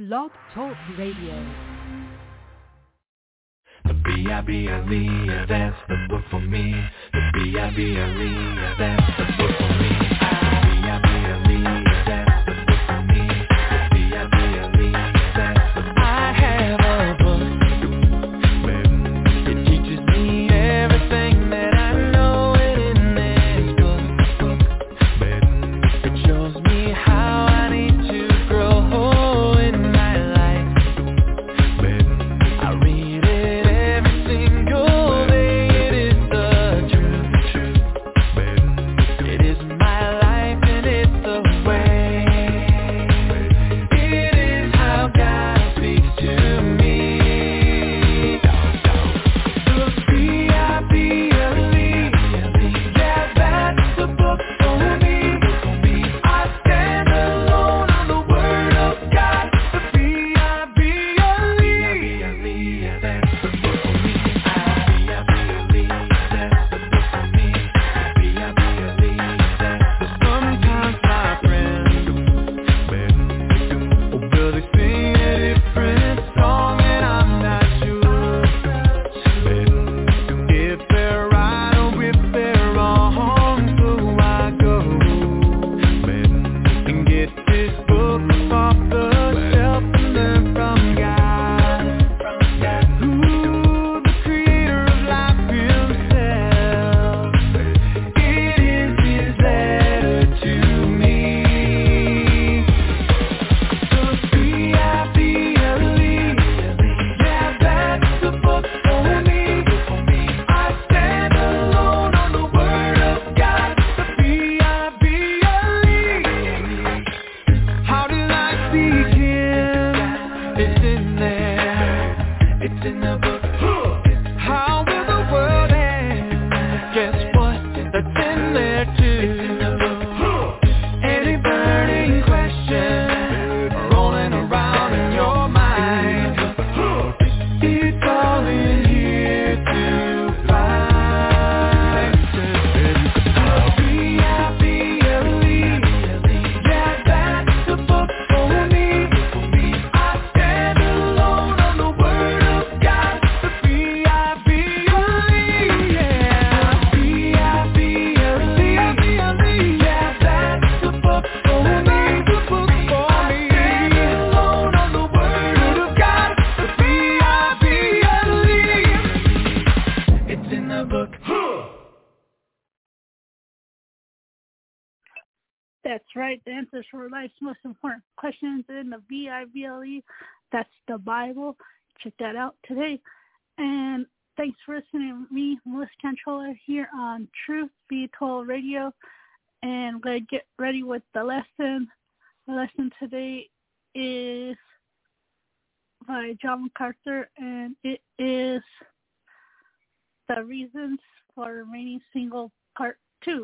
Blog Talk Radio. The B-I-B-L-E, that's the book for me. The B-I-B-L-E, that's the book for me. B-I-B-L-E, that's the book for me. The B-I-B-L-E, that's the book for me. I have a book. It teaches me everything that I know, and in this book, it shows me how I need to grow in my life. I read it every single day. It is the truth. It is my life and it's the way. It is how God speaks to me. The B-I-B-L-E, yeah, that's the book for me. I stand alone on the word of God. The B-I-B-L-E, yeah, that's the book for me. B-I-B-L-E, that's the book for me. B-I-B-L-E, that's the sometimes my friends will they sing a different song, and I'm not sure if they're right or if they're wrong. So I go and get this book off the shelf and learn from God, who the creator of life himself. It is his letter to me. The B-I-B-L-E, yeah, that's the book for me. I stand alone on the word of God. The B-I-B-L-E. How did I begin? It's in there. It's in the book. How will the world end? Guess what? That's in there too. It's in the book. Any burning question rolling around in your mind, it's all in here to find. The B-I-B-L-E, yeah, that's the book for me. I stand alone on the word of God. The B-I-B-L-E, yeah. B-I-B-L-E, yeah, that's the book for me. I stand alone on the word of God. The B-I-B-L-E, it's in the book. That's right. The answers for life's most important questions in the B-I-B-L-E. That's the Bible. Check that out today. And thanks for listening to me, Melissa Cantrola, here on Truth Be Told Radio. And let's get ready with the lesson. The lesson today is by John MacArthur, and it is The Reasons for Remaining Single, Part 2.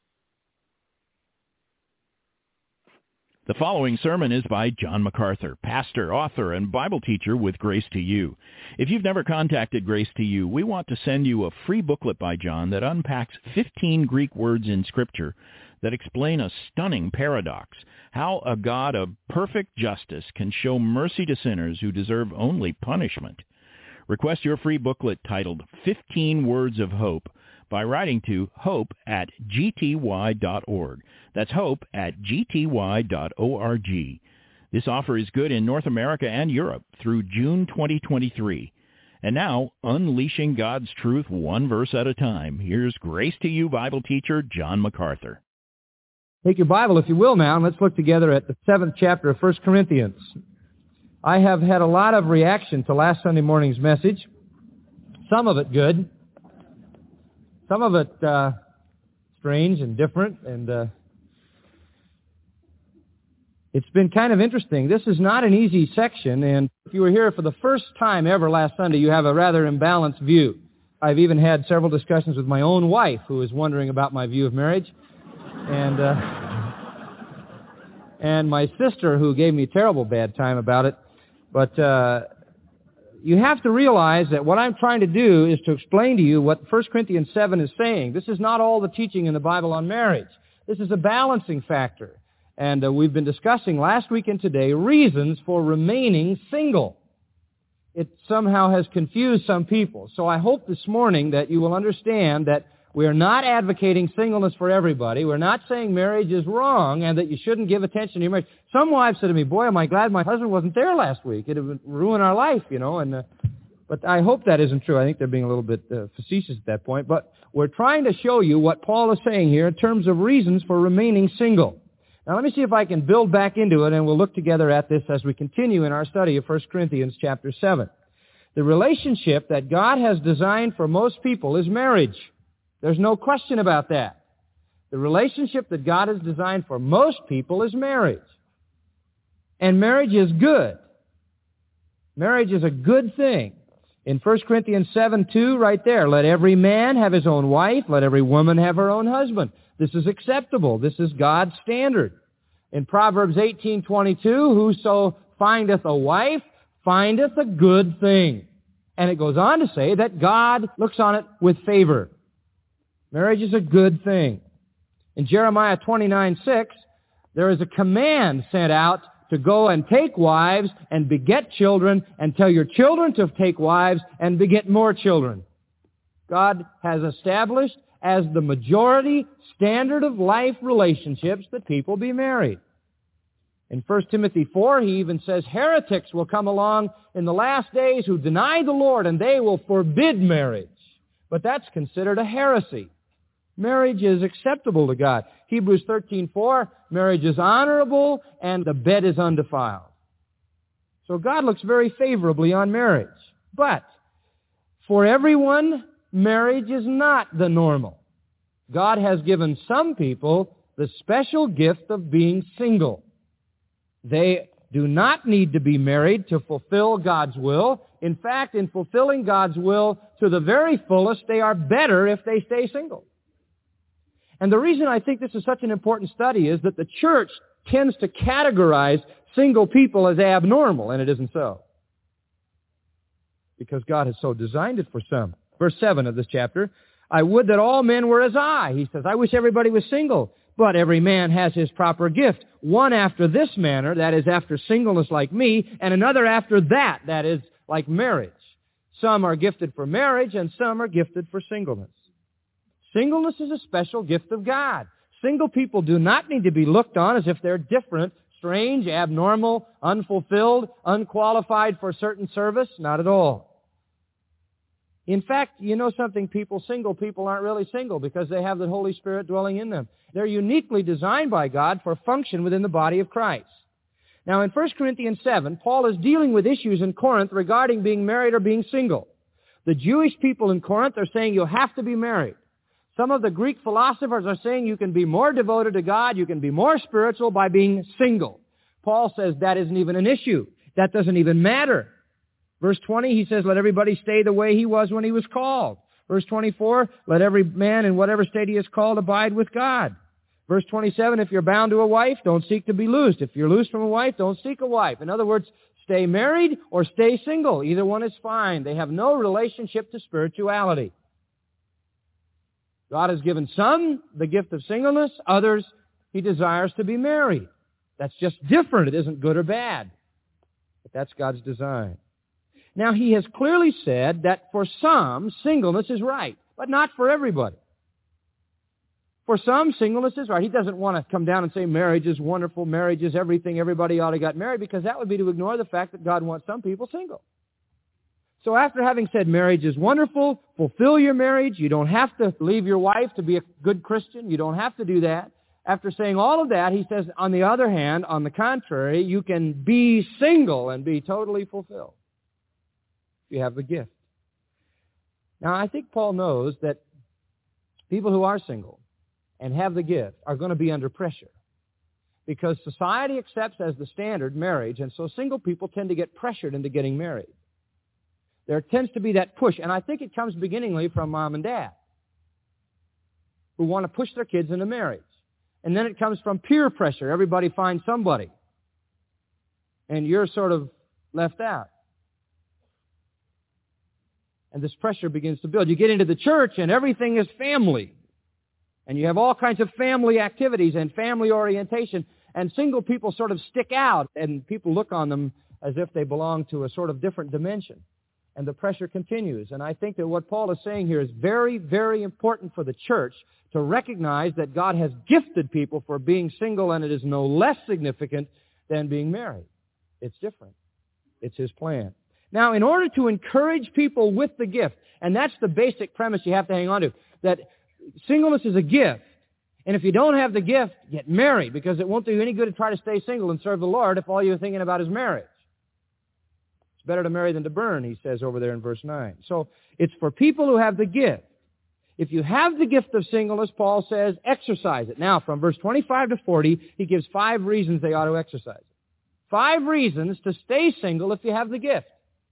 The following sermon is by John MacArthur, pastor, author, and Bible teacher with Grace to You. If you've never contacted Grace to You, we want to send you a free booklet by John that unpacks 15 Greek words in Scripture that explain a stunning paradox, how a God of perfect justice can show mercy to sinners who deserve only punishment. Request your free booklet titled 15 Words of Hope by writing to hope@gty.org. That's hope@gty.org. This offer is good in North America and Europe through June 2023. And now, unleashing God's truth one verse at a time, here's Grace to You Bible teacher John MacArthur. Take your Bible, if you will, now, and let's look together at the 7th chapter of 1 Corinthians. I have had a lot of reaction to last Sunday morning's message, some of it good, some of it strange and different, and it's been kind of interesting. This is not an easy section, and if you were here for the first time ever last Sunday, you have a rather imbalanced view. I've even had several discussions with my own wife, who is wondering about my view of marriage, and my sister, who gave me a terrible bad time about it. But you have to realize that what I'm trying to do is to explain to you what 1 Corinthians 7 is saying. This is not all the teaching in the Bible on marriage. This is a balancing factor. And we've been discussing last week and today reasons for remaining single. It somehow has confused some people. So I hope this morning that you will understand that we are not advocating singleness for everybody. We're not saying marriage is wrong and that you shouldn't give attention to your marriage. Some wives said to me, boy, am I glad my husband wasn't there last week. It would ruin our life, But I hope that isn't true. I think they're being a little bit facetious at that point. But we're trying to show you what Paul is saying here in terms of reasons for remaining single. Now let me see if I can build back into it, and we'll look together at this as we continue in our study of 1 Corinthians chapter 7. The relationship that God has designed for most people is marriage. There's no question about that. The relationship that God has designed for most people is marriage. And marriage is good. Marriage is a good thing. In 1 Corinthians 7:2, right there, let every man have his own wife, let every woman have her own husband. This is acceptable. This is God's standard. In Proverbs 18:22, whoso findeth a wife findeth a good thing. And it goes on to say that God looks on it with favor. Marriage is a good thing. In Jeremiah 29:6, there is a command sent out to go and take wives and beget children and tell your children to take wives and beget more children. God has established as the majority standard of life relationships that people be married. In 1 Timothy 4, he even says heretics will come along in the last days who deny the Lord, and they will forbid marriage. But that's considered a heresy. Marriage is acceptable to God. Hebrews 13:4, marriage is honorable and the bed is undefiled. So God looks very favorably on marriage. But for everyone, marriage is not the normal. God has given some people the special gift of being single. They do not need to be married to fulfill God's will. In fact, in fulfilling God's will to the very fullest, they are better if they stay single. And the reason I think this is such an important study is that the church tends to categorize single people as abnormal, and it isn't so. Because God has so designed it for some. Verse 7 of this chapter, I would that all men were as I. He says, I wish everybody was single, but every man has his proper gift. One after this manner, that is after singleness like me, and another after that is like marriage. Some are gifted for marriage, and some are gifted for singleness. Singleness is a special gift of God. Single people do not need to be looked on as if they're different, strange, abnormal, unfulfilled, unqualified for certain service. Not at all. In fact, you know something, single people aren't really single because they have the Holy Spirit dwelling in them. They're uniquely designed by God for function within the body of Christ. Now in 1 Corinthians 7, Paul is dealing with issues in Corinth regarding being married or being single. The Jewish people in Corinth are saying you have to be married. Some of the Greek philosophers are saying you can be more devoted to God, you can be more spiritual by being single. Paul says that isn't even an issue. That doesn't even matter. Verse 20, he says, let everybody stay the way he was when he was called. Verse 24, let every man in whatever state he is called abide with God. Verse 27, if you're bound to a wife, don't seek to be loosed. If you're loosed from a wife, don't seek a wife. In other words, stay married or stay single. Either one is fine. They have no relationship to spirituality. God has given some the gift of singleness. Others, he desires to be married. That's just different. It isn't good or bad. But that's God's design. Now, he has clearly said that for some, singleness is right, but not for everybody. For some, singleness is right. He doesn't want to come down and say marriage is wonderful, marriage is everything, everybody ought to get married, because that would be to ignore the fact that God wants some people single. So after having said marriage is wonderful, fulfill your marriage, you don't have to leave your wife to be a good Christian, you don't have to do that. After saying all of that, he says, on the other hand, on the contrary, you can be single and be totally fulfilled. You have the gift. Now, I think Paul knows that people who are single and have the gift are going to be under pressure because society accepts as the standard marriage, and so single people tend to get pressured into getting married. There tends to be that push, and I think it comes beginningly from mom and dad who want to push their kids into marriage. And then it comes from peer pressure. Everybody finds somebody, and you're sort of left out. And this pressure begins to build. You get into the church, and everything is family. And you have all kinds of family activities and family orientation. And single people sort of stick out, and people look on them as if they belong to a sort of different dimension. And the pressure continues. And I think that what Paul is saying here is very, very important for the church to recognize that God has gifted people for being single, and it is no less significant than being married. It's different. It's His plan. Now, in order to encourage people with the gift, and that's the basic premise you have to hang on to, that singleness is a gift. And if you don't have the gift, get married, because it won't do you any good to try to stay single and serve the Lord if all you're thinking about is marriage. It's better to marry than to burn, he says over there in verse 9. So it's for people who have the gift. If you have the gift of singleness, Paul says, exercise it. Now, from verse 25 to 40, he gives 5 reasons they ought to exercise it. 5 reasons to stay single if you have the gift.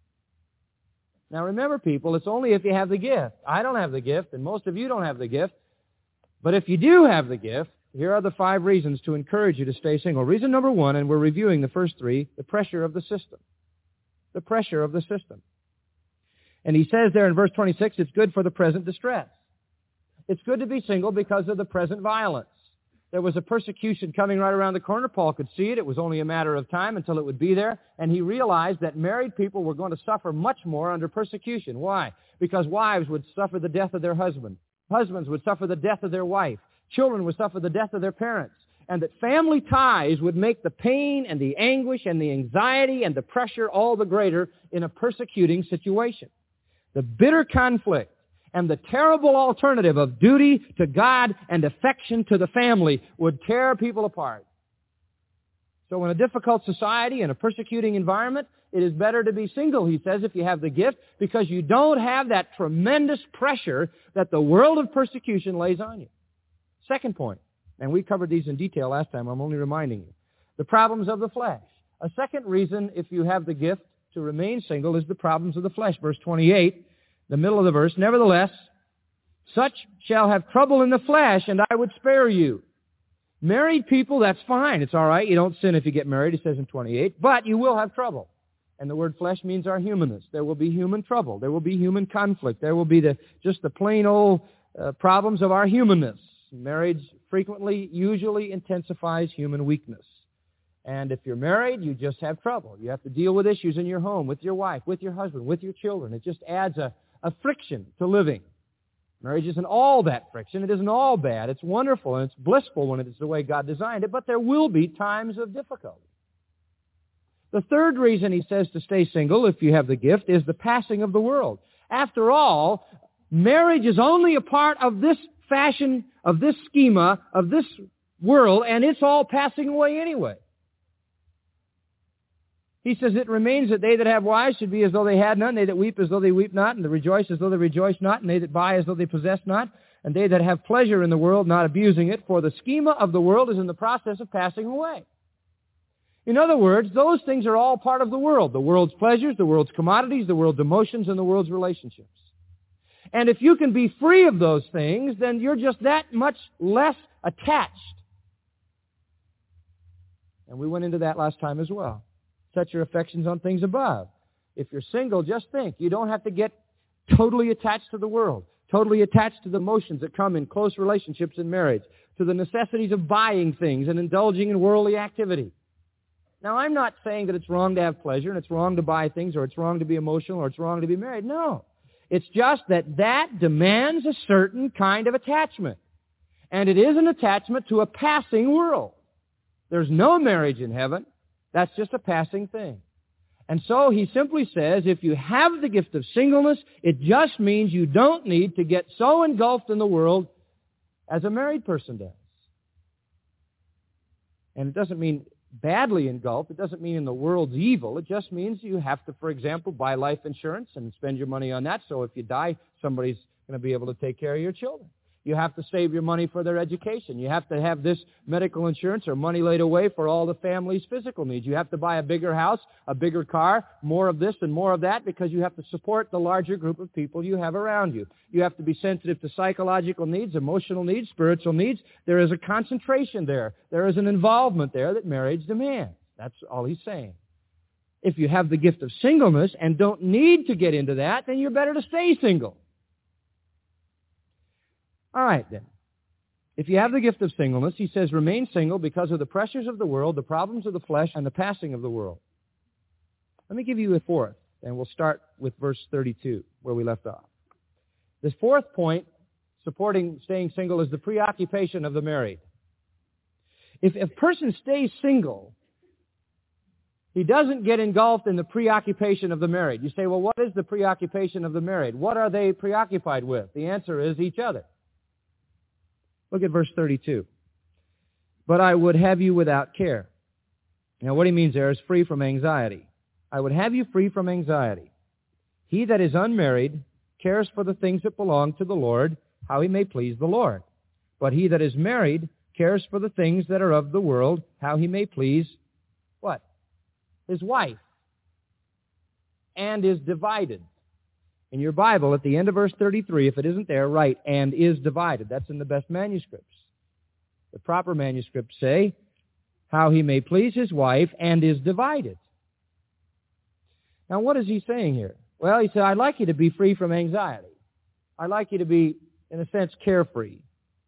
Now remember, people, it's only if you have the gift. I don't have the gift, and most of you don't have the gift. But if you do have the gift, here are the 5 reasons to encourage you to stay single. Reason number 1, and we're reviewing the first 3, the pressure of the system. The pressure of the system. And he says there in verse 26, it's good for the present distress. It's good to be single because of the present violence. There was a persecution coming right around the corner. Paul could see it. It was only a matter of time until it would be there. And he realized that married people were going to suffer much more under persecution. Why? Because wives would suffer the death of their husband. Husbands would suffer the death of their wife. Children would suffer the death of their parents. And that family ties would make the pain and the anguish and the anxiety and the pressure all the greater in a persecuting situation. The bitter conflict and the terrible alternative of duty to God and affection to the family would tear people apart. So in a difficult society, in a persecuting environment, it is better to be single, he says, if you have the gift, because you don't have that tremendous pressure that the world of persecution lays on you. Second point, and we covered these in detail last time, I'm only reminding you, the problems of the flesh. A second reason, if you have the gift to remain single, is the problems of the flesh. Verse 28, the middle of the verse, nevertheless, such shall have trouble in the flesh, and I would spare you. Married people, that's fine. It's all right. You don't sin if you get married, it says in 28, but you will have trouble. And the word flesh means our humanness. There will be human trouble. There will be human conflict. There will be just the plain old problems of our humanness. Marriage frequently, usually intensifies human weakness. And if you're married, you just have trouble. You have to deal with issues in your home, with your wife, with your husband, with your children. It just adds a friction to living. Marriage isn't all that friction. It isn't all bad. It's wonderful and it's blissful when it's the way God designed it, but there will be times of difficulty. The third reason he says to stay single, if you have the gift, is the passing of the world. After all, marriage is only a part of this fashion, of this schema, of this world, and it's all passing away anyway. He says, it remains that they that have wives should be as though they had none, they that weep as though they weep not, and that rejoice as though they rejoice not, and they that buy as though they possess not, and they that have pleasure in the world, not abusing it, for the schema of the world is in the process of passing away. In other words, those things are all part of the world's pleasures, the world's commodities, the world's emotions, and the world's relationships. And if you can be free of those things, then you're just that much less attached. And we went into that last time as well. Set your affections on things above. If you're single, just think. You don't have to get totally attached to the world, totally attached to the emotions that come in close relationships in marriage, to the necessities of buying things and indulging in worldly activity. Now, I'm not saying that it's wrong to have pleasure and it's wrong to buy things or it's wrong to be emotional or it's wrong to be married. No. It's just that demands a certain kind of attachment. And it is an attachment to a passing world. There's no marriage in heaven. That's just a passing thing. And so he simply says, if you have the gift of singleness, it just means you don't need to get so engulfed in the world as a married person does. And it doesn't mean badly engulfed. It doesn't mean in the world's evil. It just means you have to, for example, buy life insurance and spend your money on that. So if you die, somebody's going to be able to take care of your children. You have to save your money for their education. You have to have this medical insurance or money laid away for all the family's physical needs. You have to buy a bigger house, a bigger car, more of this and more of that because you have to support the larger group of people you have around you. You have to be sensitive to psychological needs, emotional needs, spiritual needs. There is a concentration there. There is an involvement there that marriage demands. That's all he's saying. If you have the gift of singleness and don't need to get into that, then you're better to stay single. All right, then. If you have the gift of singleness, he says, remain single because of the pressures of the world, the problems of the flesh, and the passing of the world. Let me give you a fourth, and we'll start with verse 32, where we left off. This fourth point supporting staying single is the preoccupation of the married. If a person stays single, he doesn't get engulfed in the preoccupation of the married. You say, well, what is the preoccupation of the married? What are they preoccupied with? The answer is each other. Look at verse 32. But I would have you without care. Now, what he means there is free from anxiety. I would have you free from anxiety. He that is unmarried cares for the things that belong to the Lord, how he may please the Lord. But he that is married cares for the things that are of the world, how he may please what? His wife. And is divided. In your Bible, at the end of verse 33, if it isn't there, write, and is divided. That's in the best manuscripts. The proper manuscripts say, how he may please his wife, and is divided. Now, what is he saying here? Well, he said, I'd like you to be free from anxiety. I'd like you to be, in a sense, carefree.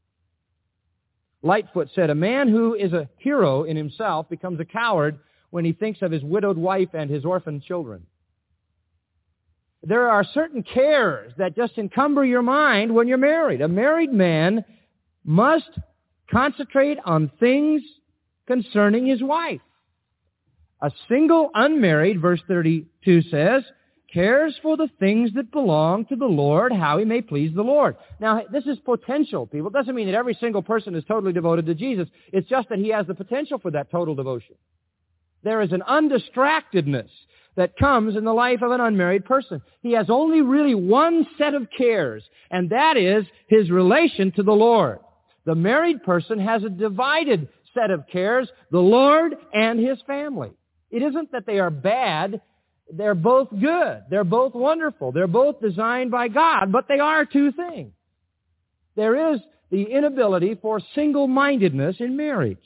Lightfoot said, a man who is a hero in himself becomes a coward when he thinks of his widowed wife and his orphaned children. There are certain cares that just encumber your mind when you're married. A married man must concentrate on things concerning his wife. A single unmarried, verse 32 says, cares for the things that belong to the Lord, how he may please the Lord. Now, this is potential, people. It doesn't mean that every single person is totally devoted to Jesus. It's just that he has the potential for that total devotion. There is an undistractedness that comes in the life of an unmarried person. He has only really one set of cares, and that is his relation to the Lord. The married person has a divided set of cares, the Lord and his family. It isn't that they are bad. They're both good. They're both wonderful. They're both designed by God, but they are two things. There is the inability for single-mindedness in marriage.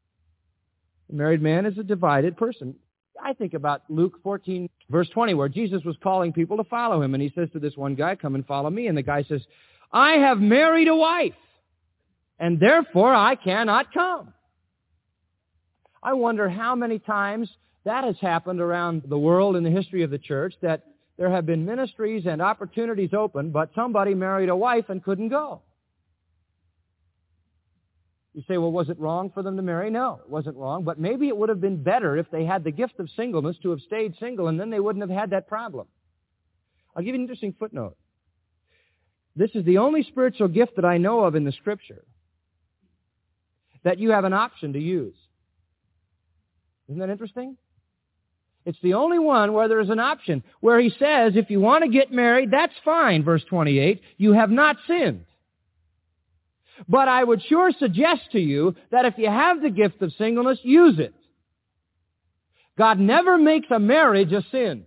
The married man is a divided person. I think about Luke 14, verse 20, where Jesus was calling people to follow him, and he says to this one guy, come and follow me. And the guy says, I have married a wife, and therefore I cannot come. I wonder how many times that has happened around the world in the history of the church, that there have been ministries and opportunities open, but somebody married a wife and couldn't go. You say, well, was it wrong for them to marry? No, it wasn't wrong, but maybe it would have been better if they had the gift of singleness to have stayed single, and then they wouldn't have had that problem. I'll give you an interesting footnote. This is the only spiritual gift that I know of in the Scripture that you have an option to use. Isn't that interesting? It's the only one where there is an option, where he says, if you want to get married, that's fine, verse 28, you have not sinned. But I would sure suggest to you that if you have the gift of singleness, use it. God never makes a marriage a sin.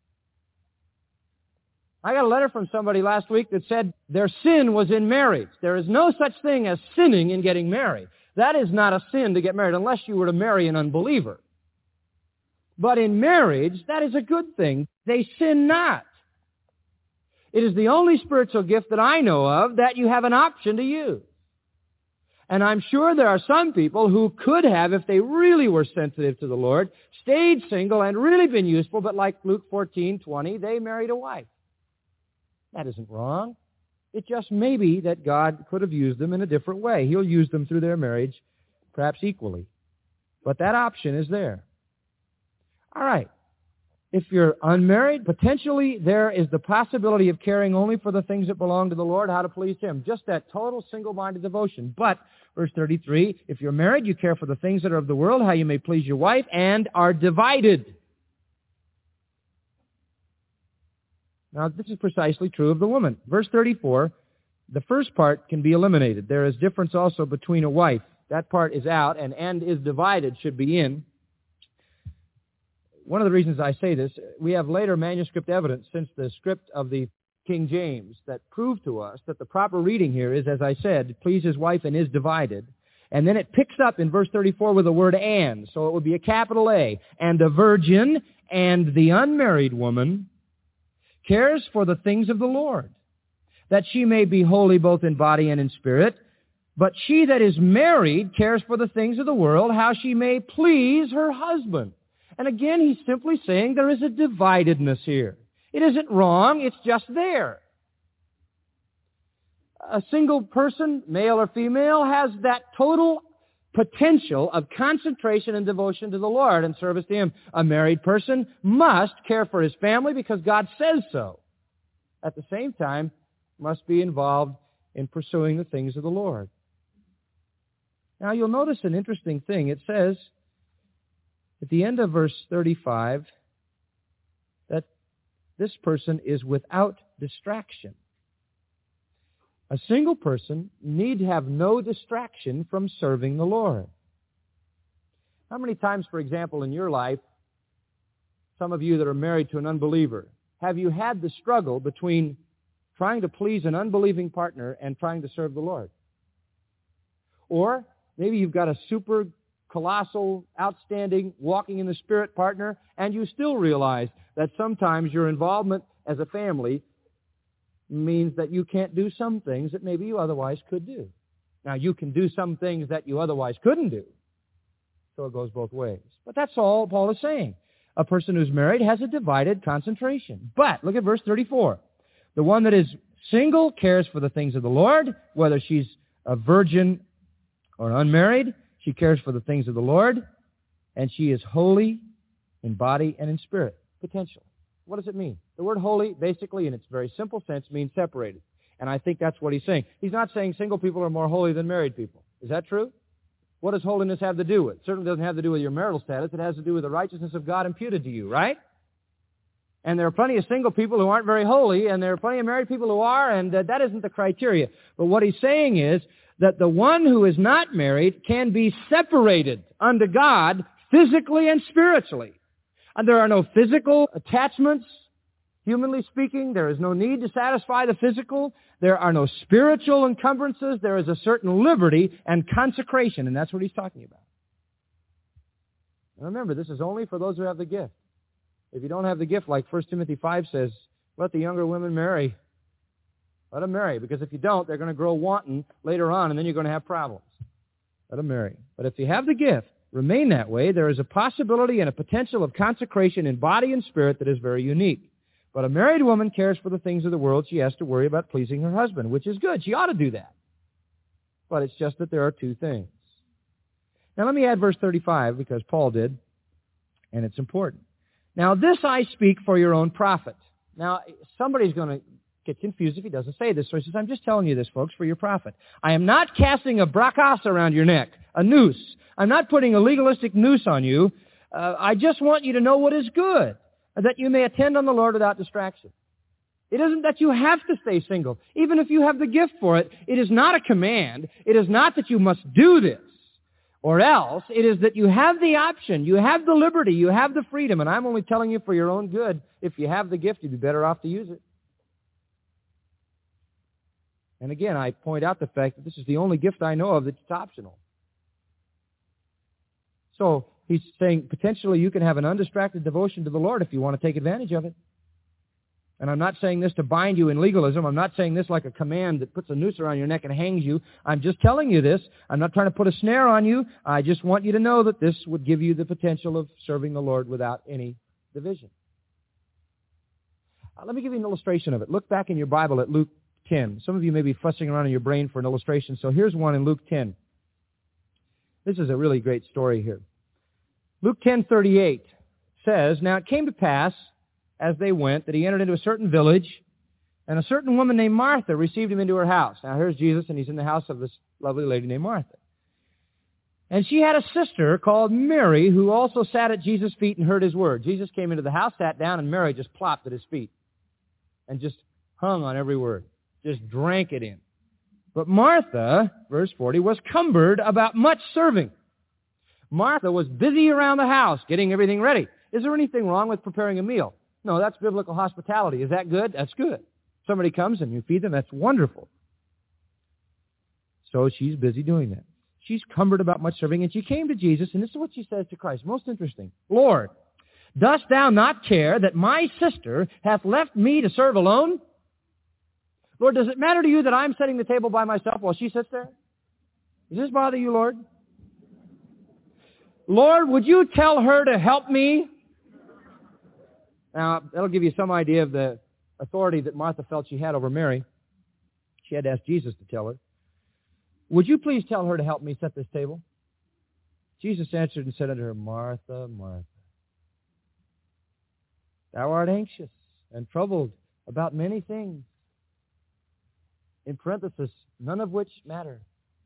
I got a letter from somebody last week that said their sin was in marriage. There is no such thing as sinning in getting married. That is not a sin to get married unless you were to marry an unbeliever. But in marriage, that is a good thing. They sin not. It is the only spiritual gift that I know of that you have an option to use. And I'm sure there are some people who could have, if they really were sensitive to the Lord, stayed single and really been useful, but like Luke 14:20, they married a wife. That isn't wrong. It just may be that God could have used them in a different way. He'll use them through their marriage, perhaps equally. But that option is there. All right. If you're unmarried, potentially there is the possibility of caring only for the things that belong to the Lord, how to please him. Just that total single-minded devotion. But, verse 33, if you're married, you care for the things that are of the world, how you may please your wife, and are divided. Now, this is precisely true of the woman. Verse 34, the first part can be eliminated. There is difference also between a wife. That part is out, and is divided should be in. One of the reasons I say this, we have later manuscript evidence since the script of the King James that prove to us that the proper reading here is, as I said, please his wife and is divided. And then it picks up in verse 34 with the word and. So it would be a capital A. And the virgin and the unmarried woman cares for the things of the Lord, that she may be holy both in body and in spirit. But she that is married cares for the things of the world, how she may please her husband. And again, he's simply saying there is a dividedness here. It isn't wrong, it's just there. A single person, male or female, has that total potential of concentration and devotion to the Lord and service to Him. A married person must care for his family because God says so. At the same time, must be involved in pursuing the things of the Lord. Now you'll notice an interesting thing. It says at the end of verse 35 that this person is without distraction. A single person need have no distraction from serving the Lord. How many times, for example, in your life, some of you that are married to an unbeliever, have you had the struggle between trying to please an unbelieving partner and trying to serve the Lord? Or maybe you've got a super colossal, outstanding, walking in the Spirit partner, and you still realize that sometimes your involvement as a family means that you can't do some things that maybe you otherwise could do. Now, you can do some things that you otherwise couldn't do. So it goes both ways. But that's all Paul is saying. A person who's married has a divided concentration. But, look at verse 34. The one that is single cares for the things of the Lord, whether she's a virgin or unmarried. She cares for the things of the Lord, and she is holy in body and in spirit. Potential. What does it mean? The word holy, basically, in its very simple sense, means separated. And I think that's what he's saying. He's not saying single people are more holy than married people. Is that true? What does holiness have to do with? It certainly doesn't have to do with your marital status. It has to do with the righteousness of God imputed to you, right? And there are plenty of single people who aren't very holy, and there are plenty of married people who are, and that isn't the criteria. But what he's saying is that the one who is not married can be separated unto God physically and spiritually. And there are no physical attachments, humanly speaking. There is no need to satisfy the physical. There are no spiritual encumbrances. There is a certain liberty and consecration, and that's what he's talking about. And remember, this is only for those who have the gift. If you don't have the gift, like 1 Timothy 5 says, let the younger women marry. Let them marry, because if you don't, they're going to grow wanton later on, and then you're going to have problems. Let them marry. But if you have the gift, remain that way. There is a possibility and a potential of consecration in body and spirit that is very unique. But a married woman cares for the things of the world. She has to worry about pleasing her husband, which is good. She ought to do that. But it's just that there are two things. Now let me add verse 35, because Paul did, and it's important. Now this I speak for your own profit. Now somebody's going to get confused if he doesn't say this. So he says, I'm just telling you this, folks, for your profit. I am not casting a brachas around your neck, a noose. I'm not putting a legalistic noose on you. I just want you to know what is good, that you may attend on the Lord without distraction. It isn't that you have to stay single. Even if you have the gift for it, it is not a command. It is not that you must do this or else. It is that you have the option. You have the liberty. You have the freedom. And I'm only telling you for your own good. If you have the gift, you'd be better off to use it. And again, I point out the fact that this is the only gift I know of that's optional. So he's saying potentially you can have an undistracted devotion to the Lord if you want to take advantage of it. And I'm not saying this to bind you in legalism. I'm not saying this like a command that puts a noose around your neck and hangs you. I'm just telling you this. I'm not trying to put a snare on you. I just want you to know that this would give you the potential of serving the Lord without any division. Let me give you an illustration of it. Look back in your Bible at Luke 10. Some of you may be fussing around in your brain for an illustration, so here's one in Luke 10. This is a really great story here. Luke 10:38 says, Now it came to pass, as they went, that he entered into a certain village, and a certain woman named Martha received him into her house. Now here's Jesus, and he's in the house of this lovely lady named Martha. And she had a sister called Mary, who also sat at Jesus' feet and heard his word. Jesus came into the house, sat down, and Mary just plopped at his feet and just hung on every word, just drank it in. But Martha, verse 40, was cumbered about much serving. Martha was busy around the house getting everything ready. Is there anything wrong with preparing a meal? No, that's biblical hospitality. Is that good? That's good. Somebody comes and you feed them, that's wonderful. So she's busy doing that. She's cumbered about much serving, and she came to Jesus, and this is what she says to Christ. Most interesting. Lord, dost thou not care that my sister hath left me to serve alone? Lord, does it matter to you that I'm setting the table by myself while she sits there? Does this bother you, Lord? Lord, would you tell her to help me? Now, that'll give you some idea of the authority that Martha felt she had over Mary. She had to ask Jesus to tell her. Would you please tell her to help me set this table? Jesus answered and said unto her, Martha, Martha, thou art anxious and troubled about many things. In parenthesis, none of which matter.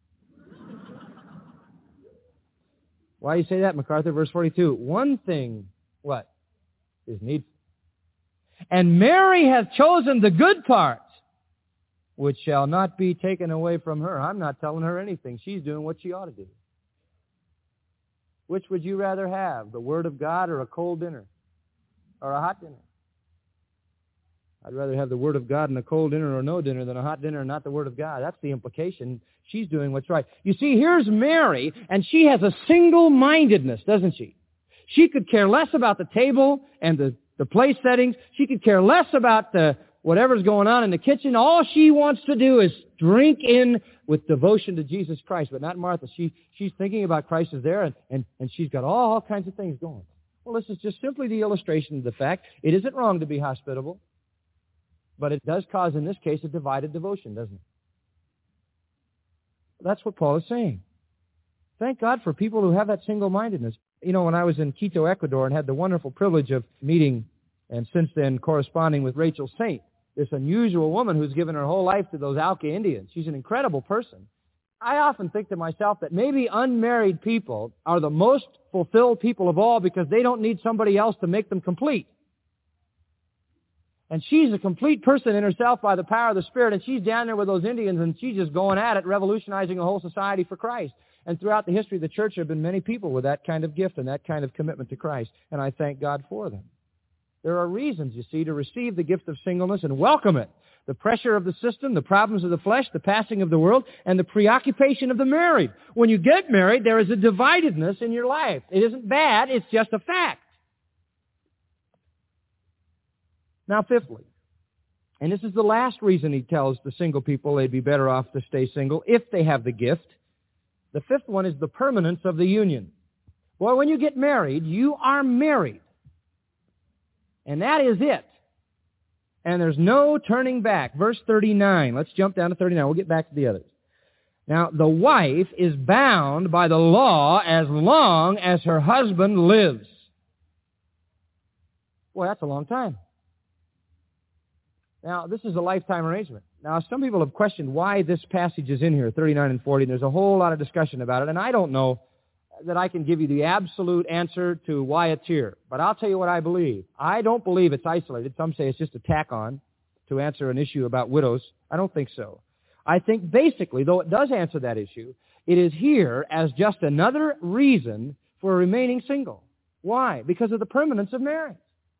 Why do you say that, MacArthur? Verse 42. One thing, what? Is needful. And Mary hath chosen the good part, which shall not be taken away from her. I'm not telling her anything. She's doing what she ought to do. Which would you rather have, the Word of God or a cold dinner? Or a hot dinner? I'd rather have the Word of God and a cold dinner or no dinner than a hot dinner and not the Word of God. That's the implication. She's doing what's right. You see, here's Mary, and she has a single-mindedness, doesn't she? She could care less about the table and the place settings. She could care less about whatever's going on in the kitchen. All she wants to do is drink in with devotion to Jesus Christ, but not Martha. She's thinking about Christ is there, and she's got all kinds of things going. Well, this is just simply the illustration of the fact it isn't wrong to be hospitable, but it does cause, in this case, a divided devotion, doesn't it? That's what Paul is saying. Thank God for people who have that single-mindedness. You know, when I was in Quito, Ecuador, and had the wonderful privilege of meeting and since then corresponding with Rachel Saint, this unusual woman who's given her whole life to those Auca Indians. She's an incredible person. I often think to myself that maybe unmarried people are the most fulfilled people of all because they don't need somebody else to make them complete. And she's a complete person in herself by the power of the Spirit, and she's down there with those Indians, and she's just going at it, revolutionizing a whole society for Christ. And throughout the history of the church, there have been many people with that kind of gift and that kind of commitment to Christ, and I thank God for them. There are reasons, you see, to receive the gift of singleness and welcome it. The pressure of the system, the problems of the flesh, the passing of the world, and the preoccupation of the married. When you get married, there is a dividedness in your life. It isn't bad, it's just a fact. Now, fifthly, and this is the last reason he tells the single people they'd be better off to stay single if they have the gift. The fifth one is the permanence of the union. Boy, when you get married, you are married. And that is it. And there's no turning back. Verse 39. Let's jump down to 39. We'll get back to the others. Now, the wife is bound by the law as long as her husband lives. Boy, that's a long time. Now, this is a lifetime arrangement. Now, some people have questioned why this passage is in here, 39 and 40, and there's a whole lot of discussion about it, and I don't know that I can give you the absolute answer to why it's here. But I'll tell you what I believe. I don't believe it's isolated. Some say it's just a tack-on to answer an issue about widows. I don't think so. I think basically, though it does answer that issue, it is here as just another reason for remaining single. Why? Because of the permanence of marriage.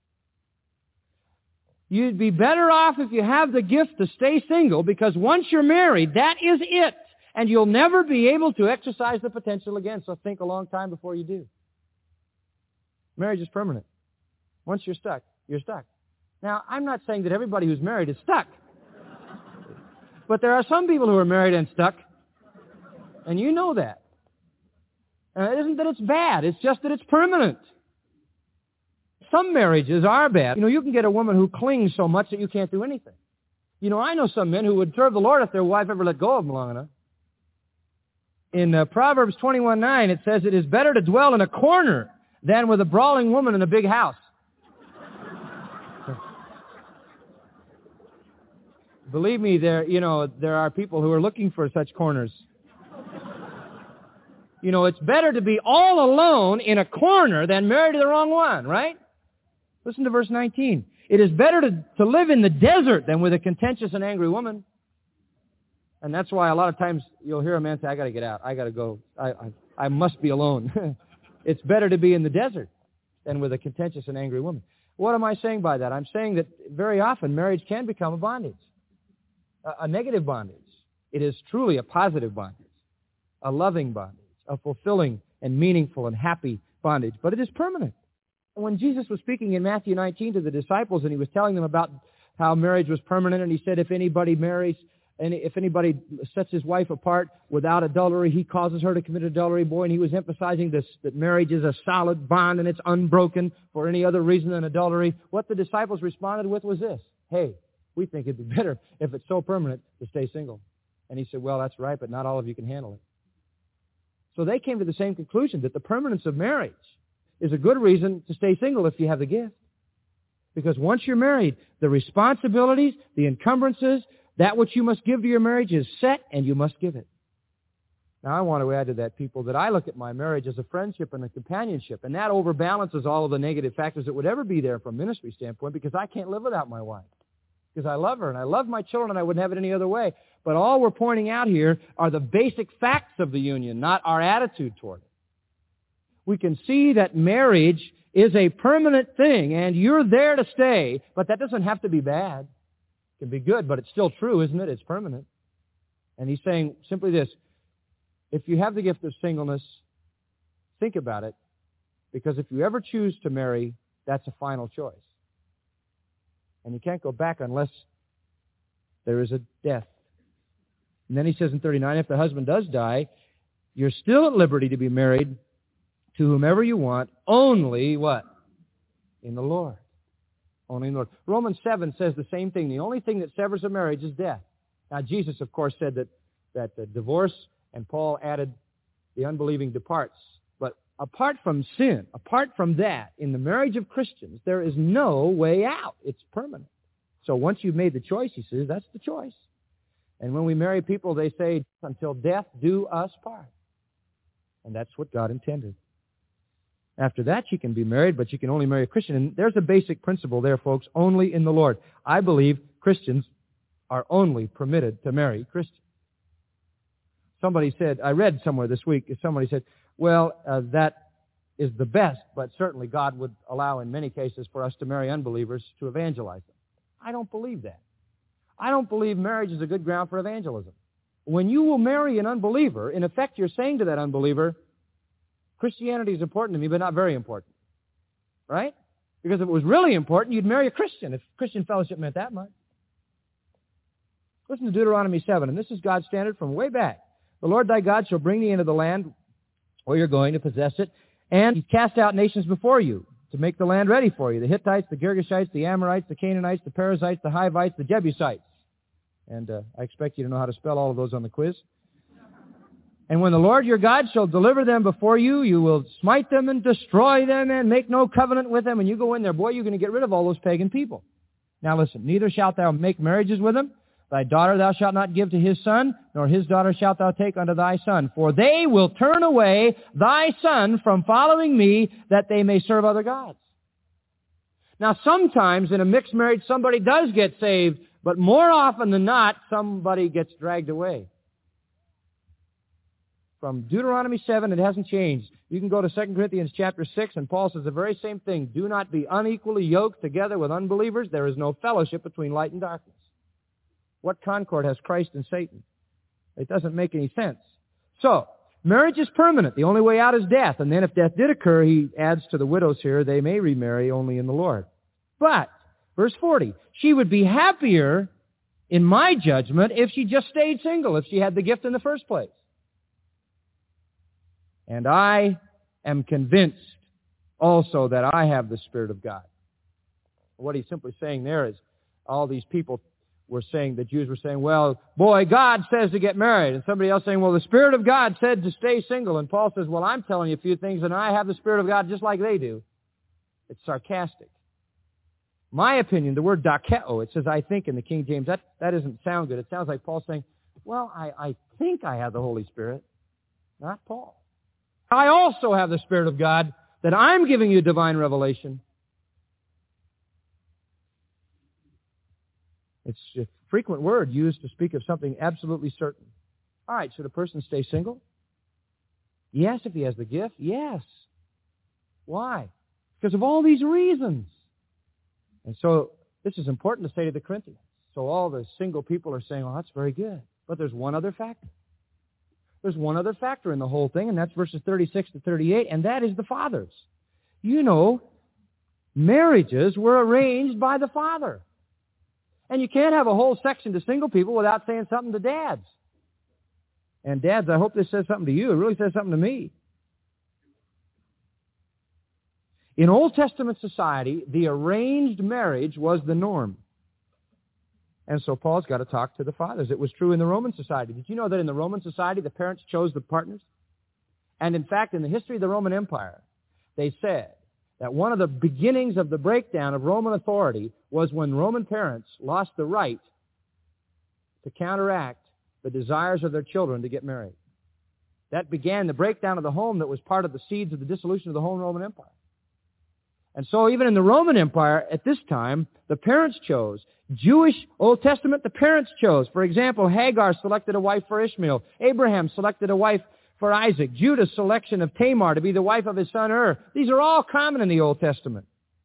You'd be better off if you have the gift to stay single, because once you're married, that is it. And you'll never be able to exercise the potential again. So think a long time before you do. Marriage is permanent. Once you're stuck, you're stuck. Now, I'm not saying that everybody who's married is stuck. But there are some people who are married and stuck. And you know that. And it isn't that it's bad. It's just that it's permanent. Some marriages are bad. You know, you can get a woman who clings so much that you can't do anything. You know, I know some men who would serve the Lord if their wife ever let go of them long enough. In Proverbs 21:9, it says, it is better to dwell in a corner than with a brawling woman in a big house. Believe me, there are people who are looking for such corners. You know, it's better to be all alone in a corner than married to the wrong one, right? Listen to verse 19. It is better to live in the desert than with a contentious and angry woman. And that's why a lot of times you'll hear a man say, I got to get out. I got to go. I must be alone. It's better to be in the desert than with a contentious and angry woman. What am I saying by that? I'm saying that very often marriage can become a bondage, a negative bondage. It is truly a positive bondage, a loving bondage, a fulfilling and meaningful and happy bondage. But it is permanent. When Jesus was speaking in Matthew 19 to the disciples and he was telling them about how marriage was permanent, and he said if anybody marries And if anybody sets his wife apart without adultery, he causes her to commit adultery. Boy, and he was emphasizing this, that marriage is a solid bond and it's unbroken for any other reason than adultery. What the disciples responded with was this: hey, we think it'd be better if it's so permanent to stay single. And he said, well, that's right, but not all of you can handle it. So they came to the same conclusion, that the permanence of marriage is a good reason to stay single if you have the gift. Because once you're married, the responsibilities, the encumbrances, that which you must give to your marriage is set, and you must give it. Now, I want to add to that, people, that I look at my marriage as a friendship and a companionship, and that overbalances all of the negative factors that would ever be there from a ministry standpoint, because I can't live without my wife. Because I love her, and I love my children, and I wouldn't have it any other way. But all we're pointing out here are the basic facts of the union, not our attitude toward it. We can see that marriage is a permanent thing, and you're there to stay, but that doesn't have to be bad. It can be good, but it's still true, isn't it? It's permanent. And he's saying simply this: if you have the gift of singleness, think about it, because if you ever choose to marry, that's a final choice. And you can't go back unless there is a death. And then he says in 39, if the husband does die, you're still at liberty to be married to whomever you want, only what? In the Lord. Only in the Lord. Romans 7 says the same thing. The only thing that severs a marriage is death. Now, Jesus, of course, said that the divorce, and Paul added the unbelieving departs. But apart from sin, apart from that, in the marriage of Christians, there is no way out. It's permanent. So once you've made the choice, he says, that's the choice. And when we marry people, they say, until death do us part. And that's what God intended. After that, you can be married, but you can only marry a Christian. And there's a basic principle there, folks, only in the Lord. I believe Christians are only permitted to marry Christians. Somebody said, I read somewhere this week, somebody said, well, that is the best, but certainly God would allow in many cases for us to marry unbelievers to evangelize them. I don't believe that. I don't believe marriage is a good ground for evangelism. When you will marry an unbeliever, in effect, you're saying to that unbeliever, Christianity is important to me, but not very important. Right? Because if it was really important, you'd marry a Christian, if Christian fellowship meant that much. Listen to Deuteronomy 7, and this is God's standard from way back. The Lord thy God shall bring thee into the land where you're going to possess it, and he cast out nations before you to make the land ready for you. The Hittites, the Girgashites, the Amorites, the Canaanites, the Perizzites, the Hivites, the Jebusites. And I expect you to know how to spell all of those on the quiz. And when the Lord your God shall deliver them before you, you will smite them and destroy them and make no covenant with them. And you go in there, boy, you're going to get rid of all those pagan people. Now listen, neither shalt thou make marriages with them. Thy daughter thou shalt not give to his son, nor his daughter shalt thou take unto thy son. For they will turn away thy son from following me, that they may serve other gods. Now sometimes in a mixed marriage somebody does get saved, but more often than not, somebody gets dragged away. From Deuteronomy 7, it hasn't changed. You can go to 2 Corinthians chapter 6, and Paul says the very same thing. Do not be unequally yoked together with unbelievers. There is no fellowship between light and darkness. What concord has Christ and Satan? It doesn't make any sense. So, marriage is permanent. The only way out is death. And then if death did occur, he adds to the widows here, they may remarry only in the Lord. But, verse 40, she would be happier, in my judgment, if she just stayed single, if she had the gift in the first place. And I am convinced also that I have the Spirit of God. What he's simply saying there is all these people were saying, the Jews were saying, well, boy, God says to get married. And somebody else saying, well, the Spirit of God said to stay single. And Paul says, well, I'm telling you a few things, and I have the Spirit of God just like they do. It's sarcastic. My opinion, the word dakeo, it says I think in the King James. That doesn't sound good. It sounds like Paul saying, well, I think I have the Holy Spirit. Not Paul. I also have the Spirit of God, that I'm giving you divine revelation. It's a frequent word used to speak of something absolutely certain. All right, should a person stay single? Yes, if he has the gift. Yes. Why? Because of all these reasons. And so this is important to say to the Corinthians. So all the single people are saying, oh, that's very good. But there's one other factor. There's one other factor in the whole thing, and that's verses 36 to 38, and that is the fathers. You know, marriages were arranged by the father. And you can't have a whole section to single people without saying something to dads. And dads, I hope this says something to you. It really says something to me. In Old Testament society, the arranged marriage was the norm. And so Paul's got to talk to the fathers. It was true in the Roman society. Did you know that in the Roman society, the parents chose the partners? And in fact, in the history of the Roman Empire, they said that one of the beginnings of the breakdown of Roman authority was when Roman parents lost the right to counteract the desires of their children to get married. That began the breakdown of the home that was part of the seeds of the dissolution of the whole Roman Empire. And so even in the Roman Empire at this time, the parents chose. Jewish Old Testament, the parents chose. For example, Hagar selected a wife for Ishmael. Abraham selected a wife for Isaac. Judah's selection of Tamar to be the wife of his son Ur. These are all common in the Old Testament.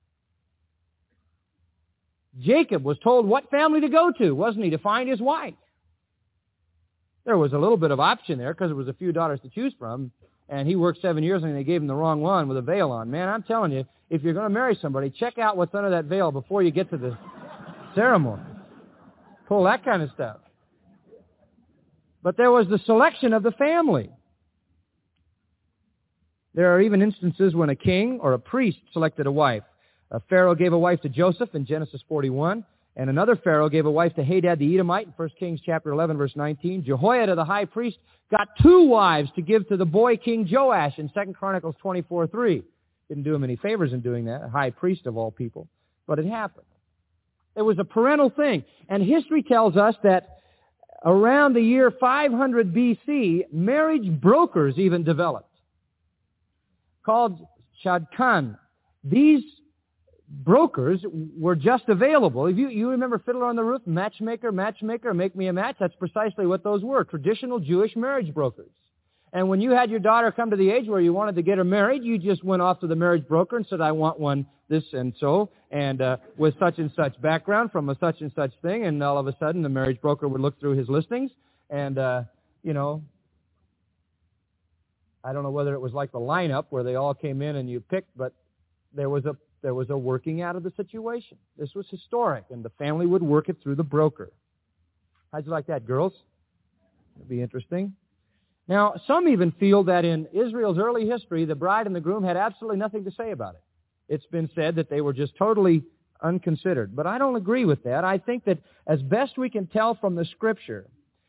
Jacob was told what family to go to, wasn't he, to find his wife? There was a little bit of option there because there was a few daughters to choose from, and he worked 7 years and they gave him the wrong one with a veil on. Man, I'm telling you, if you're going to marry somebody, check out what's under that veil before you get to the ceremony. Pull that kind of stuff. But there was the selection of the family. There are even instances when a king or a priest selected a wife. A Pharaoh gave a wife to Joseph in Genesis 41, and another Pharaoh gave a wife to Hadad the Edomite in 1 Kings chapter 11, verse 19. Jehoiada the high priest got 2 wives to give to the boy King Joash in 2 Chronicles 24:3. Didn't do him any favors in doing that, a high priest of all people, but it happened. It was a parental thing, and history tells us that around the year 500 BC, marriage brokers even developed, called Shadchan. These brokers were just available. If you remember Fiddler on the Roof, matchmaker, make me a match? That's precisely what those were, traditional Jewish marriage brokers. And when you had your daughter come to the age where you wanted to get her married, you just went off to the marriage broker and said, I want one this and so, and with such and such background from a such and such thing, and all of a sudden the marriage broker would look through his listings, and, I don't know whether it was like the lineup where they all came in and you picked, but there was a working out of the situation. This was historic, and the family would work it through the broker. How'd you like that, girls? It'd be interesting. Now, some even feel that in Israel's early history, the bride and the groom had absolutely nothing to say about it. It's been said that they were just totally unconsidered. But I don't agree with that. I think that as best we can tell from the Scripture,